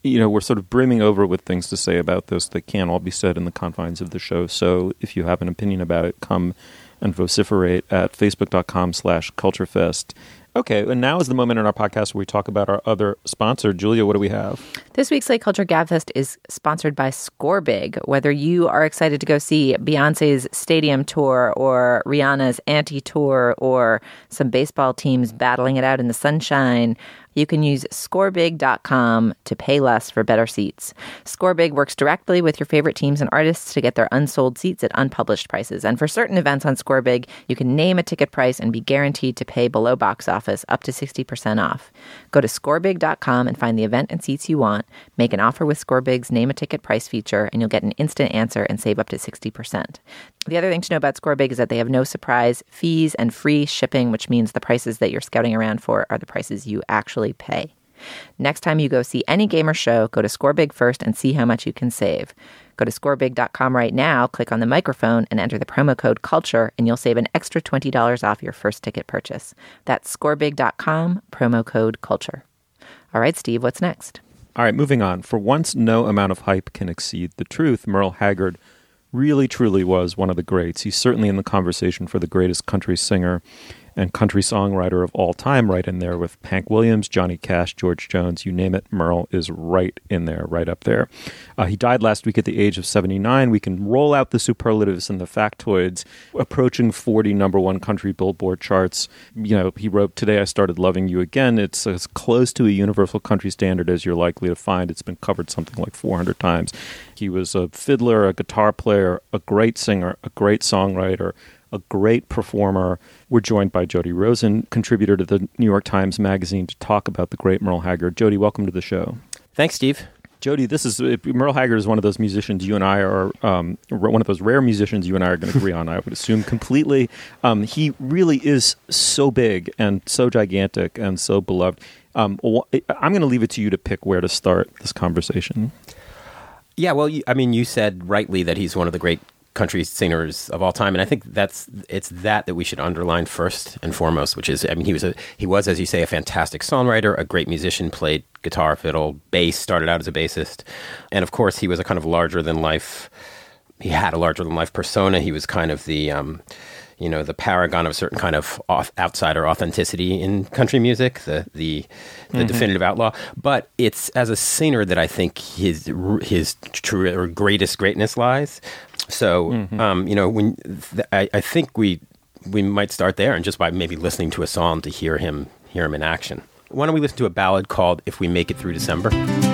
you know, we're sort of brimming over with things to say about this that can't all be said in the confines of the show. So if you have an opinion about it, come and vociferate at facebook.com slash culturefest. Okay, and now is the moment in our podcast where we talk about our other sponsor. Julia, what do we have? This week's Slate Culture Gabfest is sponsored by Scorebig. Whether you are excited to go see Beyonce's stadium tour or Rihanna's anti-tour or some baseball teams battling it out in the sunshine, you can use scorebig dot com to pay less for better seats. Scorebig works directly with your favorite teams and artists to get their unsold seats at unpublished prices. And for certain events on Scorebig, you can name a ticket price and be guaranteed to pay below box office up to sixty percent off. Go to scorebig dot com and find the event and seats you want. Make an offer with Scorebig's Name a Ticket price feature, and you'll get an instant answer and save up to sixty percent. The other thing to know about Scorebig is that they have no surprise fees and free shipping, which means the prices that you're scouting around for are the prices you actually pay. Next time you go see any game or show, go to Scorebig first and see how much you can save. Go to scorebig dot com right now, click on the microphone, and enter the promo code CULTURE, and you'll save an extra twenty dollars off your first ticket purchase. That's scorebig dot com, promo code CULTURE. All right, Steve, what's next? All right, moving on. For once, no amount of hype can exceed the truth. Merle Haggard really, truly was one of the greats. He's certainly in the conversation for the greatest country singer and country songwriter of all time, right in there with Hank Williams, Johnny Cash, George Jones, you name it. Merle is right in there, right up there. Uh, he died last week at the age of seventy-nine. We can roll out the superlatives and the factoids, approaching forty number one country Billboard charts. You know, he wrote, "Today I Started Loving You Again." It's as close to a universal country standard as you're likely to find. It's been covered something like four hundred times. He was a fiddler, a guitar player, a great singer, a great songwriter, a great performer. We're joined by Jody Rosen, contributor to the New York Times Magazine, to talk about the great Merle Haggard. Jody, welcome to the show. Thanks, Steve. Jody, this is Merle Haggard is one of those musicians you and I are um, one of those rare musicians you and I are going to agree on. I would assume completely. Um, he really is so big and so gigantic and so beloved. Um, I'm going to leave it to you to pick where to start this conversation. Yeah, well, you, I mean, you said rightly that he's one of the great country singers of all time, and I think that's it's that that we should underline first and foremost, which is, I mean, he was a he was, as you say, a fantastic songwriter, a great musician, played guitar, fiddle, bass, started out as a bassist, and of course he was a kind of larger than life. He had a larger than life persona. He was kind of the um, you know, the paragon of a certain kind of off, outsider authenticity in country music, the the, the mm-hmm. definitive outlaw. But it's as a singer that I think his his true or greatest greatness lies. So, mm-hmm. um, you know, when th- I, I think we we might start there, and just by maybe listening to a song to hear him hear him in action. Why don't we listen to a ballad called "If We Make It Through December"?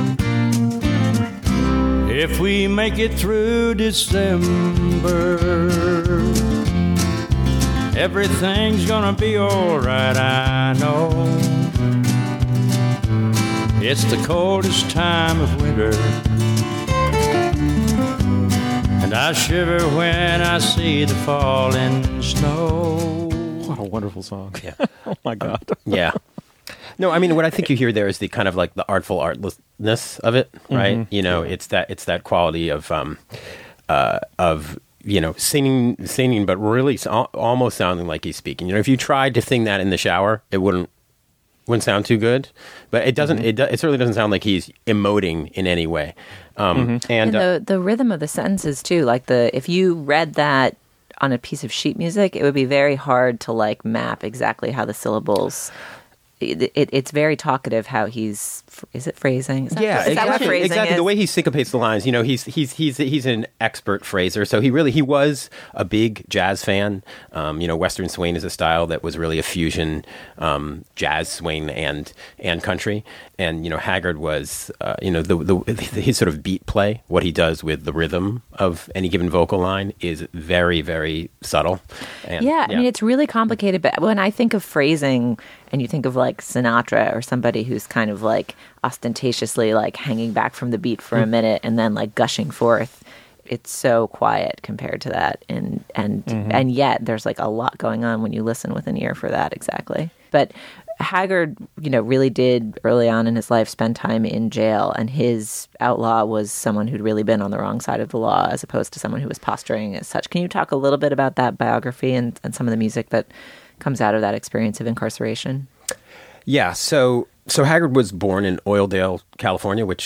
If we make it through December, everything's gonna be all right, I know. It's the coldest time of winter, and I shiver when I see the falling snow. What a wonderful song. Yeah. Oh, my God. Yeah. No, I mean, what I think you hear there is the kind of like the artful artlessness of it, right? Mm-hmm. You know, it's that it's that quality of um, uh, of you know singing, singing, but really so, almost sounding like he's speaking. You know, if you tried to sing that in the shower, it wouldn't wouldn't sound too good. But it doesn't. Mm-hmm. It, do, it certainly doesn't sound like he's emoting in any way. Um, mm-hmm. And, and the uh, the rhythm of the sentences too. Like the if you read that on a piece of sheet music, it would be very hard to like map exactly how the syllables. It, it, it's very talkative how he's, is it phrasing? Is that, yeah, is exactly. That what phrasing exactly. Is? The way he syncopates the lines, you know, he's he's he's he's an expert phraser. So he really he was a big jazz fan. Um, you know, Western swing is a style that was really a fusion, um, jazz swing and and country. And you know, Haggard was, uh, you know, the, the his sort of beat play, what he does with the rhythm of any given vocal line is very very subtle. And, yeah, I yeah. mean, it's really complicated. But when I think of phrasing, and you think of like Sinatra or somebody who's kind of like ostentatiously like hanging back from the beat for mm. a minute and then like gushing forth, it's so quiet compared to that. And and mm-hmm. and yet there's like a lot going on when you listen with an ear for that. Exactly. But Haggard, you know, really did early on in his life spend time in jail, and his outlaw was someone who'd really been on the wrong side of the law as opposed to someone who was posturing as such. Can you talk a little bit about that biography and, and some of the music that comes out of that experience of incarceration? Yeah, so so Haggard was born in Oildale, California, which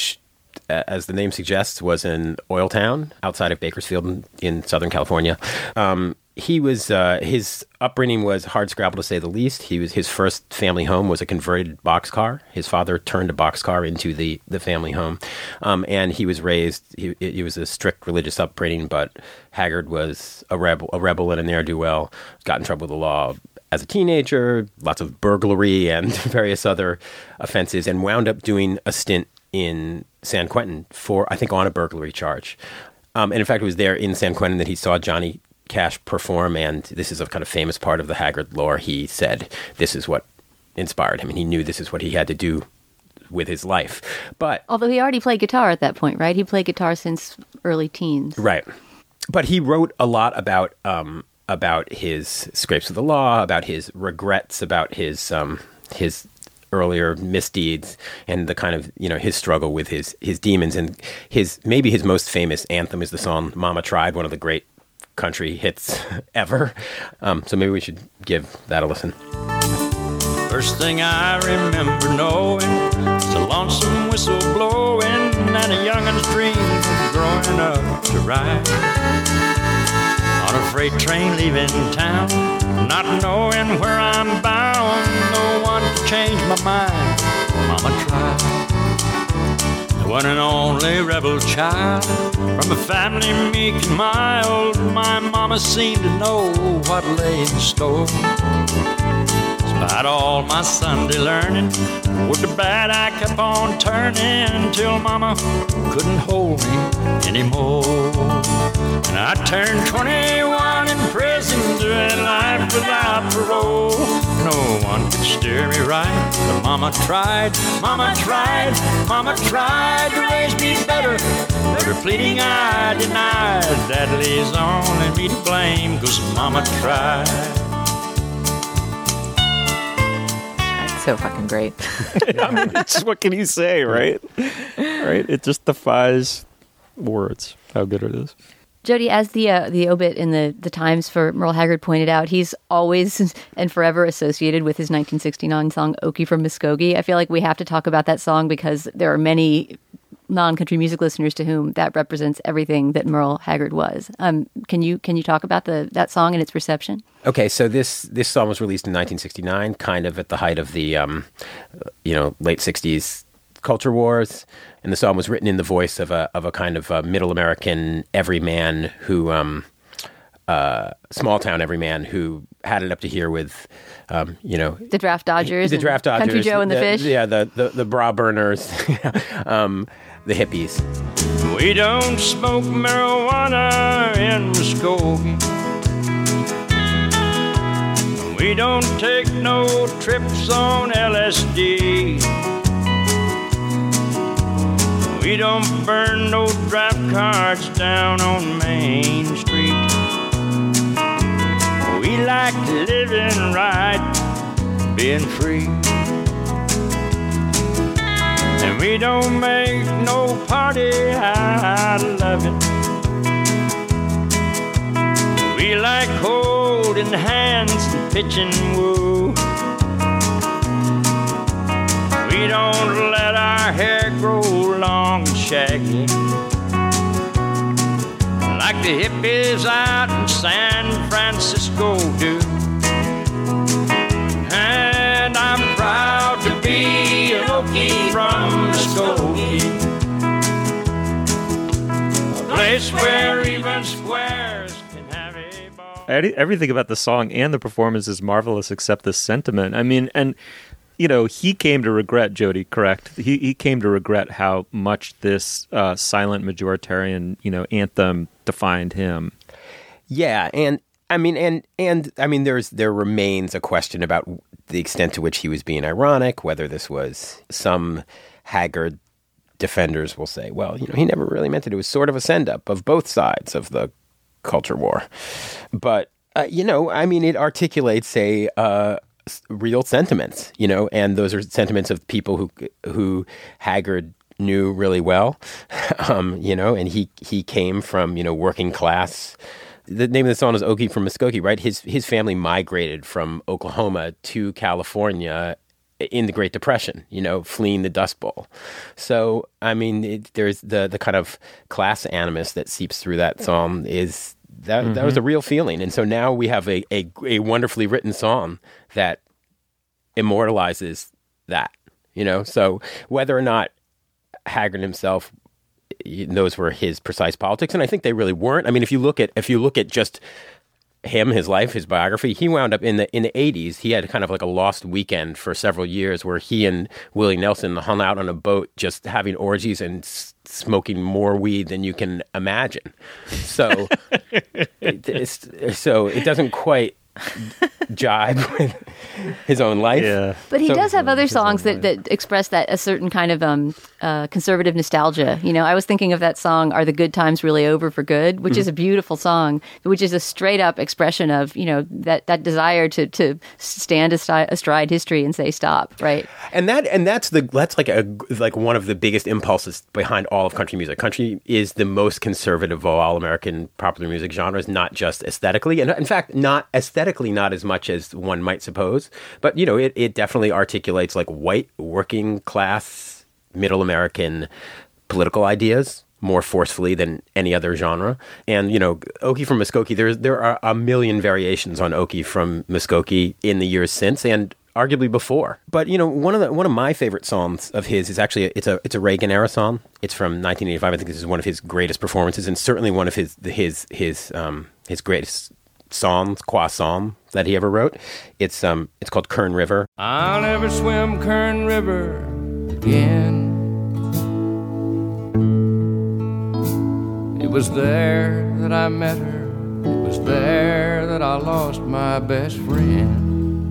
as the name suggests, was an oil town outside of Bakersfield in, in Southern California. Um, he was uh, his upbringing was hardscrabble to say the least. He was his first family home was a converted boxcar. His father turned a boxcar into the the family home, um, and he was raised. He, he was a strict religious upbringing, but Haggard was a rebel, a rebel and a ne'er do well. Got in trouble with the law as a teenager, lots of burglary and various other offenses, and wound up doing a stint in San Quentin for, I think, on a burglary charge. Um, and in fact, it was there in San Quentin that he saw Johnny Cash perform, and this is a kind of famous part of the Haggard lore. He said this is what inspired him, and he knew this is what he had to do with his life. But although he already played guitar at that point, right? He played guitar since early teens. Right. But he wrote a lot about um, about his scrapes with the law, about his regrets, about his um, his earlier misdeeds, and the kind of, you know, his struggle with his his demons. And his maybe his most famous anthem is the song "Mama Tried," one of the great country hits ever. Um, so maybe we should give that a listen. First thing I remember knowing was a lonesome whistle blowing and a youngin's dream of growing up to ride on a freight train leaving town, not knowing where I'm bound, no one to change my mind. Mama tried. The one and only rebel child from a family meek and mild, my mama seemed to know what lay in store. Despite all my Sunday learning, with the bad I kept on turning till mama couldn't hold me anymore. And I turned twenty-one in prison, doing life without parole. No one could steer me right, but mama tried, mama tried, mama tried to raise me better, but her pleading I denied. That leaves only me to blame, 'cause mama tried. So fucking great. I mean, it's, what can you say, right? Right? It just defies words how good it is. Jody, as the uh, the obit in the, the Times for Merle Haggard pointed out, he's always and forever associated with his nineteen sixty-nine song "Okie from Muskogee." I feel like we have to talk about that song because there are many non-country music listeners to whom that represents everything that Merle Haggard was. Um, can you can you talk about the that song and its reception? Okay, so this this song was released in nineteen sixty-nine, kind of at the height of the um, you know late sixties culture wars, and the song was written in the voice of a of a kind of a middle American everyman who um, uh, small town everyman who had it up to here with um, you know the Draft Dodgers, the Draft Dodgers, Country Joe and the, the Fish, yeah, the the, the bra burners, um, the hippies. We don't smoke marijuana in Muskogee. We don't take no trips on L S D. We don't burn no draft cards down on Main Street. We like living right, being free. And we don't make no party out of it. We like holding hands and pitching woo. We don't let our hair grow long and shaggy like the hippies out in San Francisco do. And I'm proud to be an Okie from Muskogee, a place where even squares can have a ball. Everything about the song and the performance is marvelous except the sentiment. I mean, and you know, he came to regret, Jody, correct? He he came to regret how much this uh, silent majoritarian, you know, anthem defined him. Yeah, and I mean, and and I mean, there's there remains a question about the extent to which he was being ironic, whether this was some Haggard defenders will say, well, you know, he never really meant it. It was sort of a send-up of both sides of the culture war. But, uh, you know, I mean, it articulates a... Uh, real sentiments, you know, and those are sentiments of people who who Haggard knew really well, um, you know, and he he came from, you know, working class. The name of the song is Okie from Muskogee, right? His his family migrated from Oklahoma to California in the Great Depression, you know, fleeing the Dust Bowl. So, I mean, it, there's the the kind of class animus that seeps through that song is that mm-hmm. that was a real feeling. And so now we have a, a, a wonderfully written song that immortalizes that, you know. So whether or not Haggard himself, those were his precise politics, and I think they really weren't. I mean, if you look at if you look at just him, his life, his biography, he wound up in the in the eighties. He had kind of like a lost weekend for several years where he and Willie Nelson hung out on a boat just having orgies and s- smoking more weed than you can imagine. So, it, it's, so it doesn't quite jibe with his own life. Yeah. But he so, does have other songs that, that express that a certain kind of um, uh, conservative nostalgia. You know, I was thinking of that song, Are the Good Times Really Over for Good, which mm-hmm. is a beautiful song, which is a straight up expression of, you know, that, that desire to, to stand astride, astride history and say stop, right? And that and that's the that's like a like one of the biggest impulses behind all of country music. Country is the most conservative of all American popular music genres, not just aesthetically, and in fact, not aesthetically, not as much as one might suppose. But, you know, it, it definitely articulates like white working class, middle American political ideas more forcefully than any other genre. And, you know, Okie from Muskogee, there, there are a million variations on Okie from Muskogee in the years since and arguably before. But, you know, one of the one of my favorite songs of his is actually, a, it's a it's a Reagan era song. It's from nineteen eighty-five. I think this is one of his greatest performances and certainly one of his his his um his greatest songs, croissant, that he ever wrote. It's um, it's called Kern River. I'll never swim Kern River again. It was there that I met her. It was there that I lost my best friend.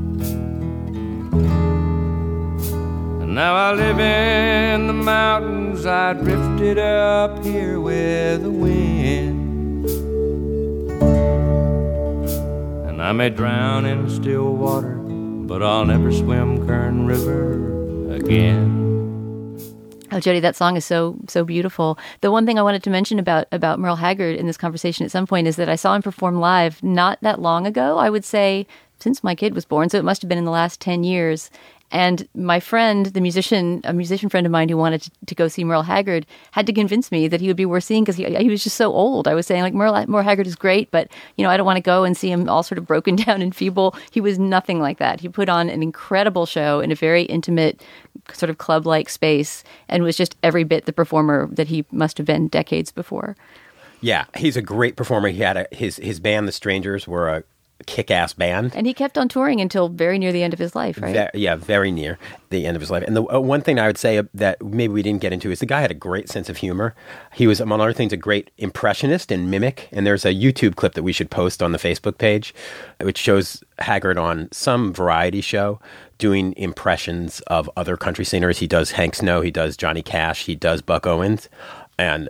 And now I live in the mountains. I drifted up here with the wind. I may drown in still water, but I'll never swim Kern River again. Oh, Jody, that song is so so beautiful. The one thing I wanted to mention about, about Merle Haggard in this conversation at some point is that I saw him perform live not that long ago. I would say since my kid was born, so it must have been in the last ten years. And my friend, the musician, a musician friend of mine who wanted to, to go see Merle Haggard, had to convince me that he would be worth seeing because he, he was just so old. I was saying, like, Merle, Merle Haggard is great, but, you know, I don't want to go and see him all sort of broken down and feeble. He was nothing like that. He put on an incredible show in a very intimate, sort of club-like space and was just every bit the performer that he must have been decades before. Yeah, he's a great performer. He had a, his, his band, The Strangers, were a kick-ass band. And he kept on touring until very near the end of his life, right? Ve- yeah, very near the end of his life. And the uh, one thing I would say that maybe we didn't get into is the guy had a great sense of humor. He was, among other things, a great impressionist and mimic. And there's a YouTube clip that we should post on the Facebook page, which shows Haggard on some variety show doing impressions of other country singers. He does Hank Snow, he does Johnny Cash, he does Buck Owens. And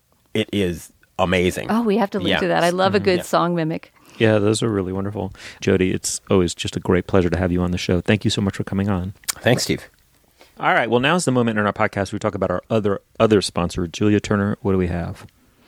it is amazing. Oh, we have to link yeah. to that. I love a good yeah. song mimic. Yeah, those are really wonderful. Jody, it's always just a great pleasure to have you on the show. Thank you so much for coming on. Thanks, Steve. All right, well, now's the moment in our podcast where we talk about our other other sponsor, Julia Turner. What do we have?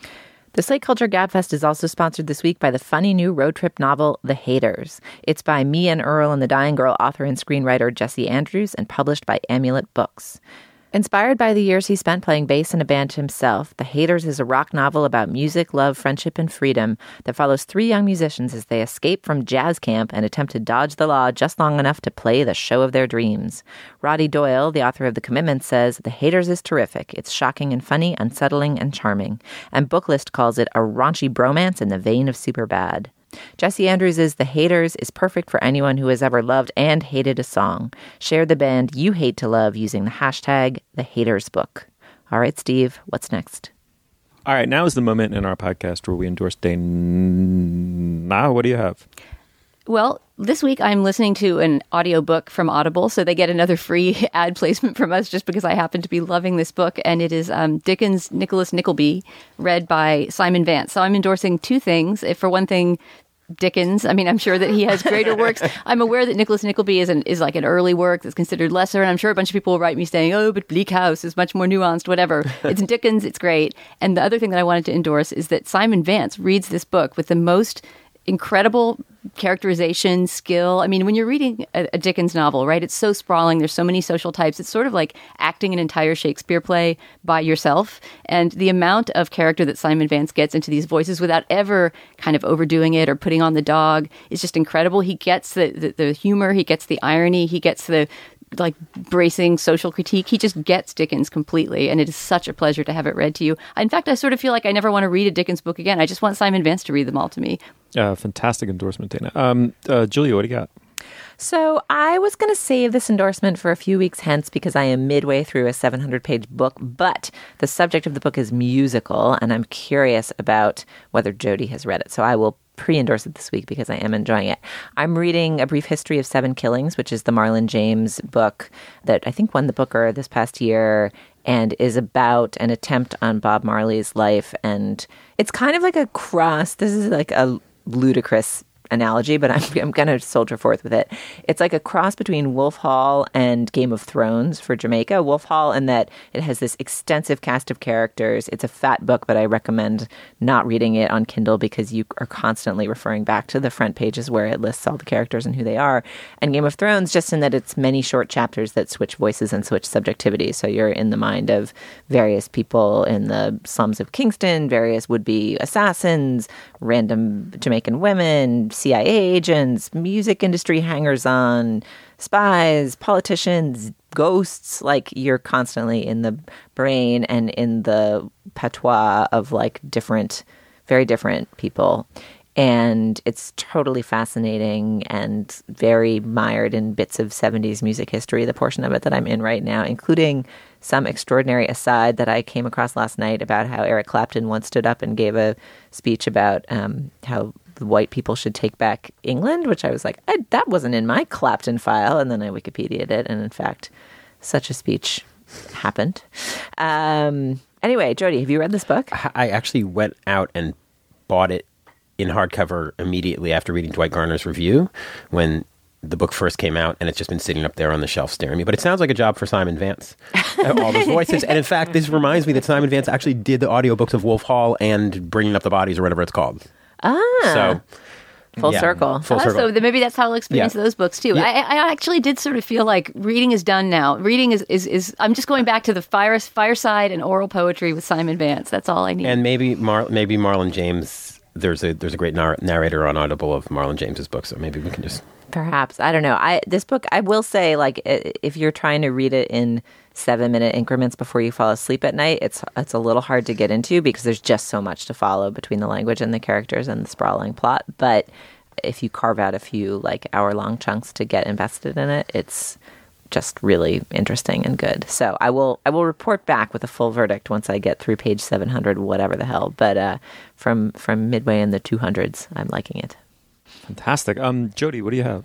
The Slate Culture Gabfest is also sponsored this week by the funny new road trip novel, The Haters. It's by Me and Earl and the Dying Girl author and screenwriter Jesse Andrews and published by Amulet Books. Inspired by the years he spent playing bass in a band himself, The Haters is a rock novel about music, love, friendship, and freedom that follows three young musicians as they escape from jazz camp and attempt to dodge the law just long enough to play the show of their dreams. Roddy Doyle, the author of The Commitment, says, The Haters is terrific. It's shocking and funny, unsettling and charming. And Booklist calls it a raunchy bromance in the vein of Superbad. Jesse Andrews' The Haters is perfect for anyone who has ever loved and hated a song. Share the band you hate to love using the hashtag TheHatersBook. All right, Steve, what's next? All right, now is the moment in our podcast where we endorse Dana. What do you have? Well, this week I'm listening to an audiobook from Audible, so they get another free ad placement from us just because I happen to be loving this book, and it is um, Dickens' Nicholas Nickleby, read by Simon Vance. So I'm endorsing two things. If for one thing, Dickens. I mean, I'm sure that he has greater works. I'm aware that Nicholas Nickleby is an, is like an early work that's considered lesser, and I'm sure a bunch of people will write me saying, oh, but Bleak House is much more nuanced, whatever. It's Dickens, it's great. And the other thing that I wanted to endorse is that Simon Vance reads this book with the most incredible characterization, skill. I mean, when you're reading a, a Dickens novel, right, it's so sprawling. There's so many social types. It's sort of like acting an entire Shakespeare play by yourself. And the amount of character that Simon Vance gets into these voices without ever kind of overdoing it or putting on the dog is just incredible. He gets the, the, the humor. He gets the irony. He gets the like bracing social critique. He just gets Dickens completely, and it is such a pleasure to have it read to you. In fact, I sort of feel like I never want to read a Dickens book again. I just want Simon Vance to read them all to me. Uh, fantastic endorsement, Dana. Um, uh, Julia, what do you got? So I was going to save this endorsement for a few weeks hence because I am midway through a seven hundred page book, but the subject of the book is musical, and I'm curious about whether Jody has read it. So I will pre-endorse it this week because I am enjoying it. I'm reading A Brief History of Seven Killings, which is the Marlon James book that I think won the Booker this past year and is about an attempt on Bob Marley's life. And it's kind of like a cross. This is like a ludicrous analogy, but I'm, I'm going to soldier forth with it. It's like a cross between Wolf Hall and Game of Thrones for Jamaica. Wolf Hall in that it has this extensive cast of characters. It's a fat book, but I recommend not reading it on Kindle because you are constantly referring back to the front pages where it lists all the characters and who they are. And Game of Thrones, just in that it's many short chapters that switch voices and switch subjectivity. So you're in the mind of various people in the slums of Kingston, various would-be assassins, random Jamaican women, C I A agents, music industry hangers-on, spies, politicians, ghosts. Like, you're constantly in the brain and in the patois of like different, very different people. And it's totally fascinating and very mired in bits of seventies music history, the portion of it that I'm in right now, including some extraordinary aside that I came across last night about how Eric Clapton once stood up and gave a speech about um, how white people should take back England, which I was like, I, that wasn't in my Clapton file. And then I Wikipedia'd it. And in fact, such a speech happened. Um, anyway, Jody, have you read this book? I actually went out and bought it in hardcover immediately after reading Dwight Garner's review when the book first came out, and it's just been sitting up there on the shelf staring at me. But it sounds like a job for Simon Vance, all those voices. And in fact, this reminds me that Simon Vance actually did the audiobooks of Wolf Hall and Bringing Up the Bodies or whatever it's called. Ah. So, full yeah, circle. Full oh, circle. So maybe that's how I'll experience Yeah. those books too. Yeah. I, I actually did sort of feel like reading is done now. Reading is, is, is I'm just going back to the fire, fireside and oral poetry with Simon Vance. That's all I need. And maybe Mar- maybe Marlon James, there's a there's a great nar- narrator on Audible of Marlon James's book, so maybe we can just... Perhaps. I don't know. I this book, I will say, like, i- if you're trying to read it in seven-minute increments before you fall asleep at night, it's it's a little hard to get into because there's just so much to follow between the language and the characters and the sprawling plot. But if you carve out a few, like, hour-long chunks to get invested in it, it's just really interesting and good. So I will I will report back with a full verdict once I get through page seven hundred, whatever the hell. But uh, from from midway in the two hundreds, I'm liking it. Fantastic. Um, Jody, what do you have?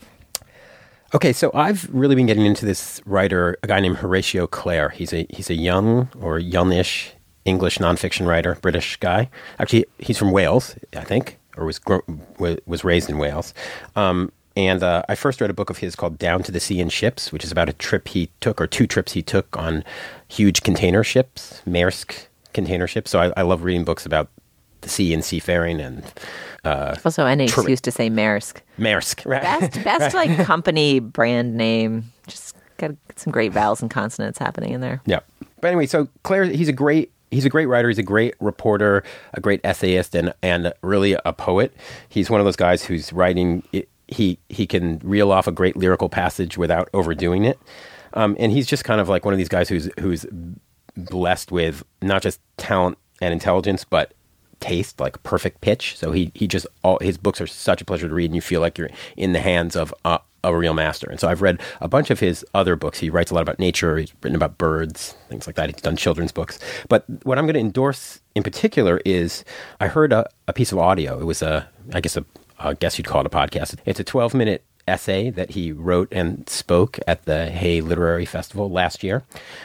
Okay, so I've really been getting into this writer, a guy named Horatio Clare. He's a he's a young or youngish English nonfiction writer, British guy. Actually, he's from Wales, I think, or was gro- was raised in Wales. Um, and uh, I first read a book of his called Down to the Sea in Ships, which is about a trip he took, or two trips he took on huge container ships, Maersk container ships. So I, I love reading books about the sea and seafaring and... Uh, also, any tri- excuse to say Maersk. Maersk, right? Best, best like company brand name. Just got some great vowels and consonants happening in there. Yeah. But anyway, so Claire, he's a great he's a great writer. He's a great reporter, a great essayist, and and really a poet. He's one of those guys who's writing. He he can reel off a great lyrical passage without overdoing it. Um, and he's just kind of like one of these guys who's who's blessed with not just talent and intelligence, but taste, like perfect pitch. So he he just all his books are such a pleasure to read, and you feel like you're in the hands of uh, a real master. And so I've read a bunch of his other books. He writes a lot about nature. He's written about birds, things like that. He's done children's books. But what I'm going to endorse in particular is I heard a, a piece of audio. It was a I guess a I guess you'd call it a podcast. It's a twelve minute essay that he wrote and spoke at the Hay Literary Festival last year,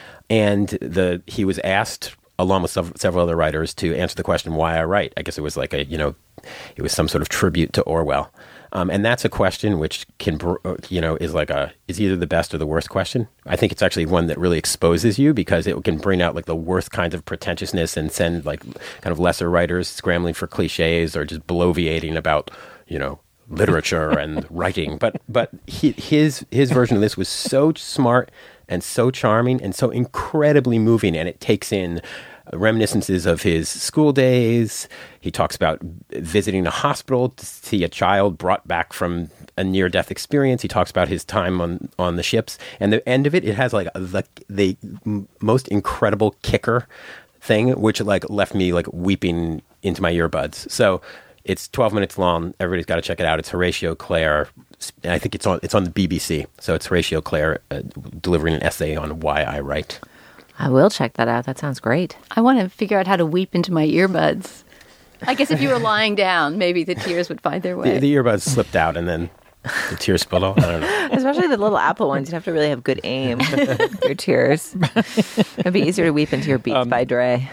and the he was asked, along with several other writers, to answer the question, why I write. I guess it was like a, you know, it was some sort of tribute to Orwell. Um, and that's a question which can, you know, is like a, is either the best or the worst question. I think it's actually one that really exposes you because it can bring out like the worst kinds of pretentiousness and send like kind of lesser writers scrambling for cliches or just bloviating about, you know, literature and writing. But but he, his his version of this was so smart and so charming and so incredibly moving, and it takes in reminiscences of his school days. He talks about visiting a hospital to see a child brought back from a near-death experience. He talks about his time on, on the ships. And the end of it, it has like the, the most incredible kicker thing, which like left me like weeping into my earbuds. So it's twelve minutes long. Everybody's got to check it out. It's Horatio Clare. And I think it's on it's on the B B C. So it's Horatio Clare uh, delivering an essay on why I write. I will check that out. That sounds great. I want to figure out how to weep into my earbuds. I guess if you were lying down, maybe the tears would find their way. The, the earbuds slipped out and then the tears spilled off. I don't know. Especially the little Apple ones. You'd have to really have good aim with your tears. It'd be easier to weep into your Beats um, by Dre.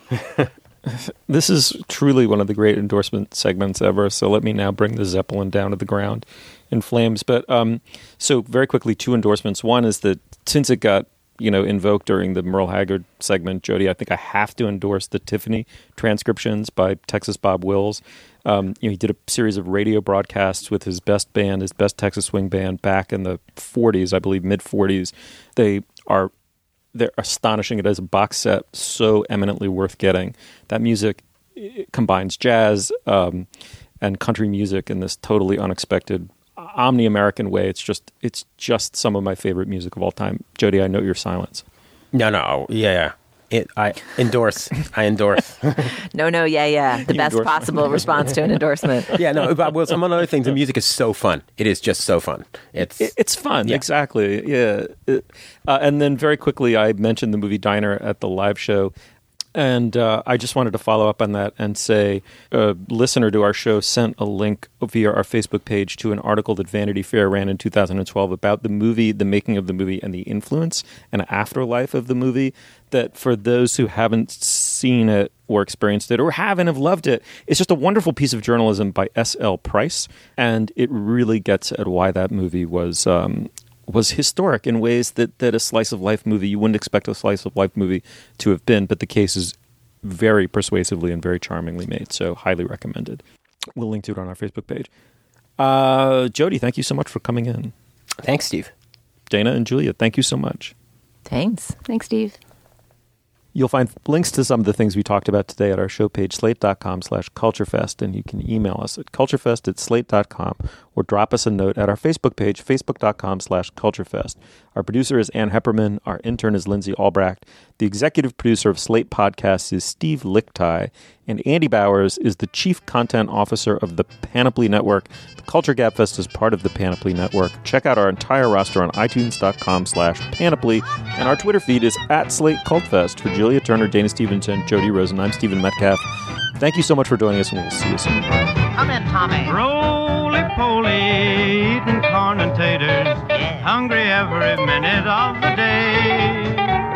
This is truly one of the great endorsement segments ever. So let me now bring the Zeppelin down to the ground in flames. But um, so very quickly, two endorsements. One is that since it got you know, invoked during the Merle Haggard segment, Jody, I think I have to endorse the Tiffany transcriptions by Texas Bob Wills. Um, you know, he did a series of radio broadcasts with his best band, his best Texas swing band back in the forties, I believe, mid forties. They are, they're astonishing. It is a box set, so eminently worth getting. That music combines jazz um, and country music in this totally unexpected omni-American way. It's just it's just some of my favorite music of all time. Jody, I note your silence. No, no, yeah, it, I endorse. I endorse. no, no, yeah, yeah. The You best endorse. possible response to an endorsement. Yeah, no, Bob Wills. Among other things, the music is so fun. It is just so fun. It's it, it's fun, yeah. exactly. Yeah, It- uh, and then very quickly, I mentioned the movie Diner at the live show. And uh, I just wanted to follow up on that and say a listener to our show sent a link via our Facebook page to an article that Vanity Fair ran in two thousand twelve about the movie, the making of the movie, and the influence and afterlife of the movie. That for those who haven't seen it or experienced it or haven't have loved it, it's just a wonderful piece of journalism by S L Price. And it really gets at why that movie was... Um, was historic in ways that, that a slice of life movie, you wouldn't expect a slice of life movie to have been, but the case is very persuasively and very charmingly made, so highly recommended. We'll link to it on our Facebook page. Uh, Jody, thank you so much for coming in. Thanks, Steve. Dana and Julia, thank you so much. Thanks. Thanks, Steve. You'll find links to some of the things we talked about today at our show page, slate.com slash culturefest, and you can email us at culturefest at slate dot com or drop us a note at our Facebook page, facebook.com slash culturefest. Our producer is Ann Hepperman. Our intern is Lindsay Albrecht. The executive producer of Slate Podcasts is Steve Lickteig, and Andy Bowers is the chief content officer of the Panoply Network. The Culture Gabfest is part of the Panoply Network. Check out our entire roster on itunes.com slash panoply, and our Twitter feed is at Slate Cultfest. For Julia Turner, Dana Stevens, and Jody Rosen, I'm Stephen Metcalf. Thank you so much for joining us, and we'll see you soon. Come in, Tommy. Roly-poly, eating corn and taters. Yeah. Hungry every minute of the day.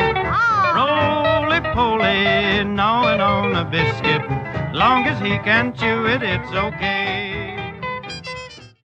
Ah. Roly-poly, gnawing on a biscuit. Long as he can chew it, it's okay.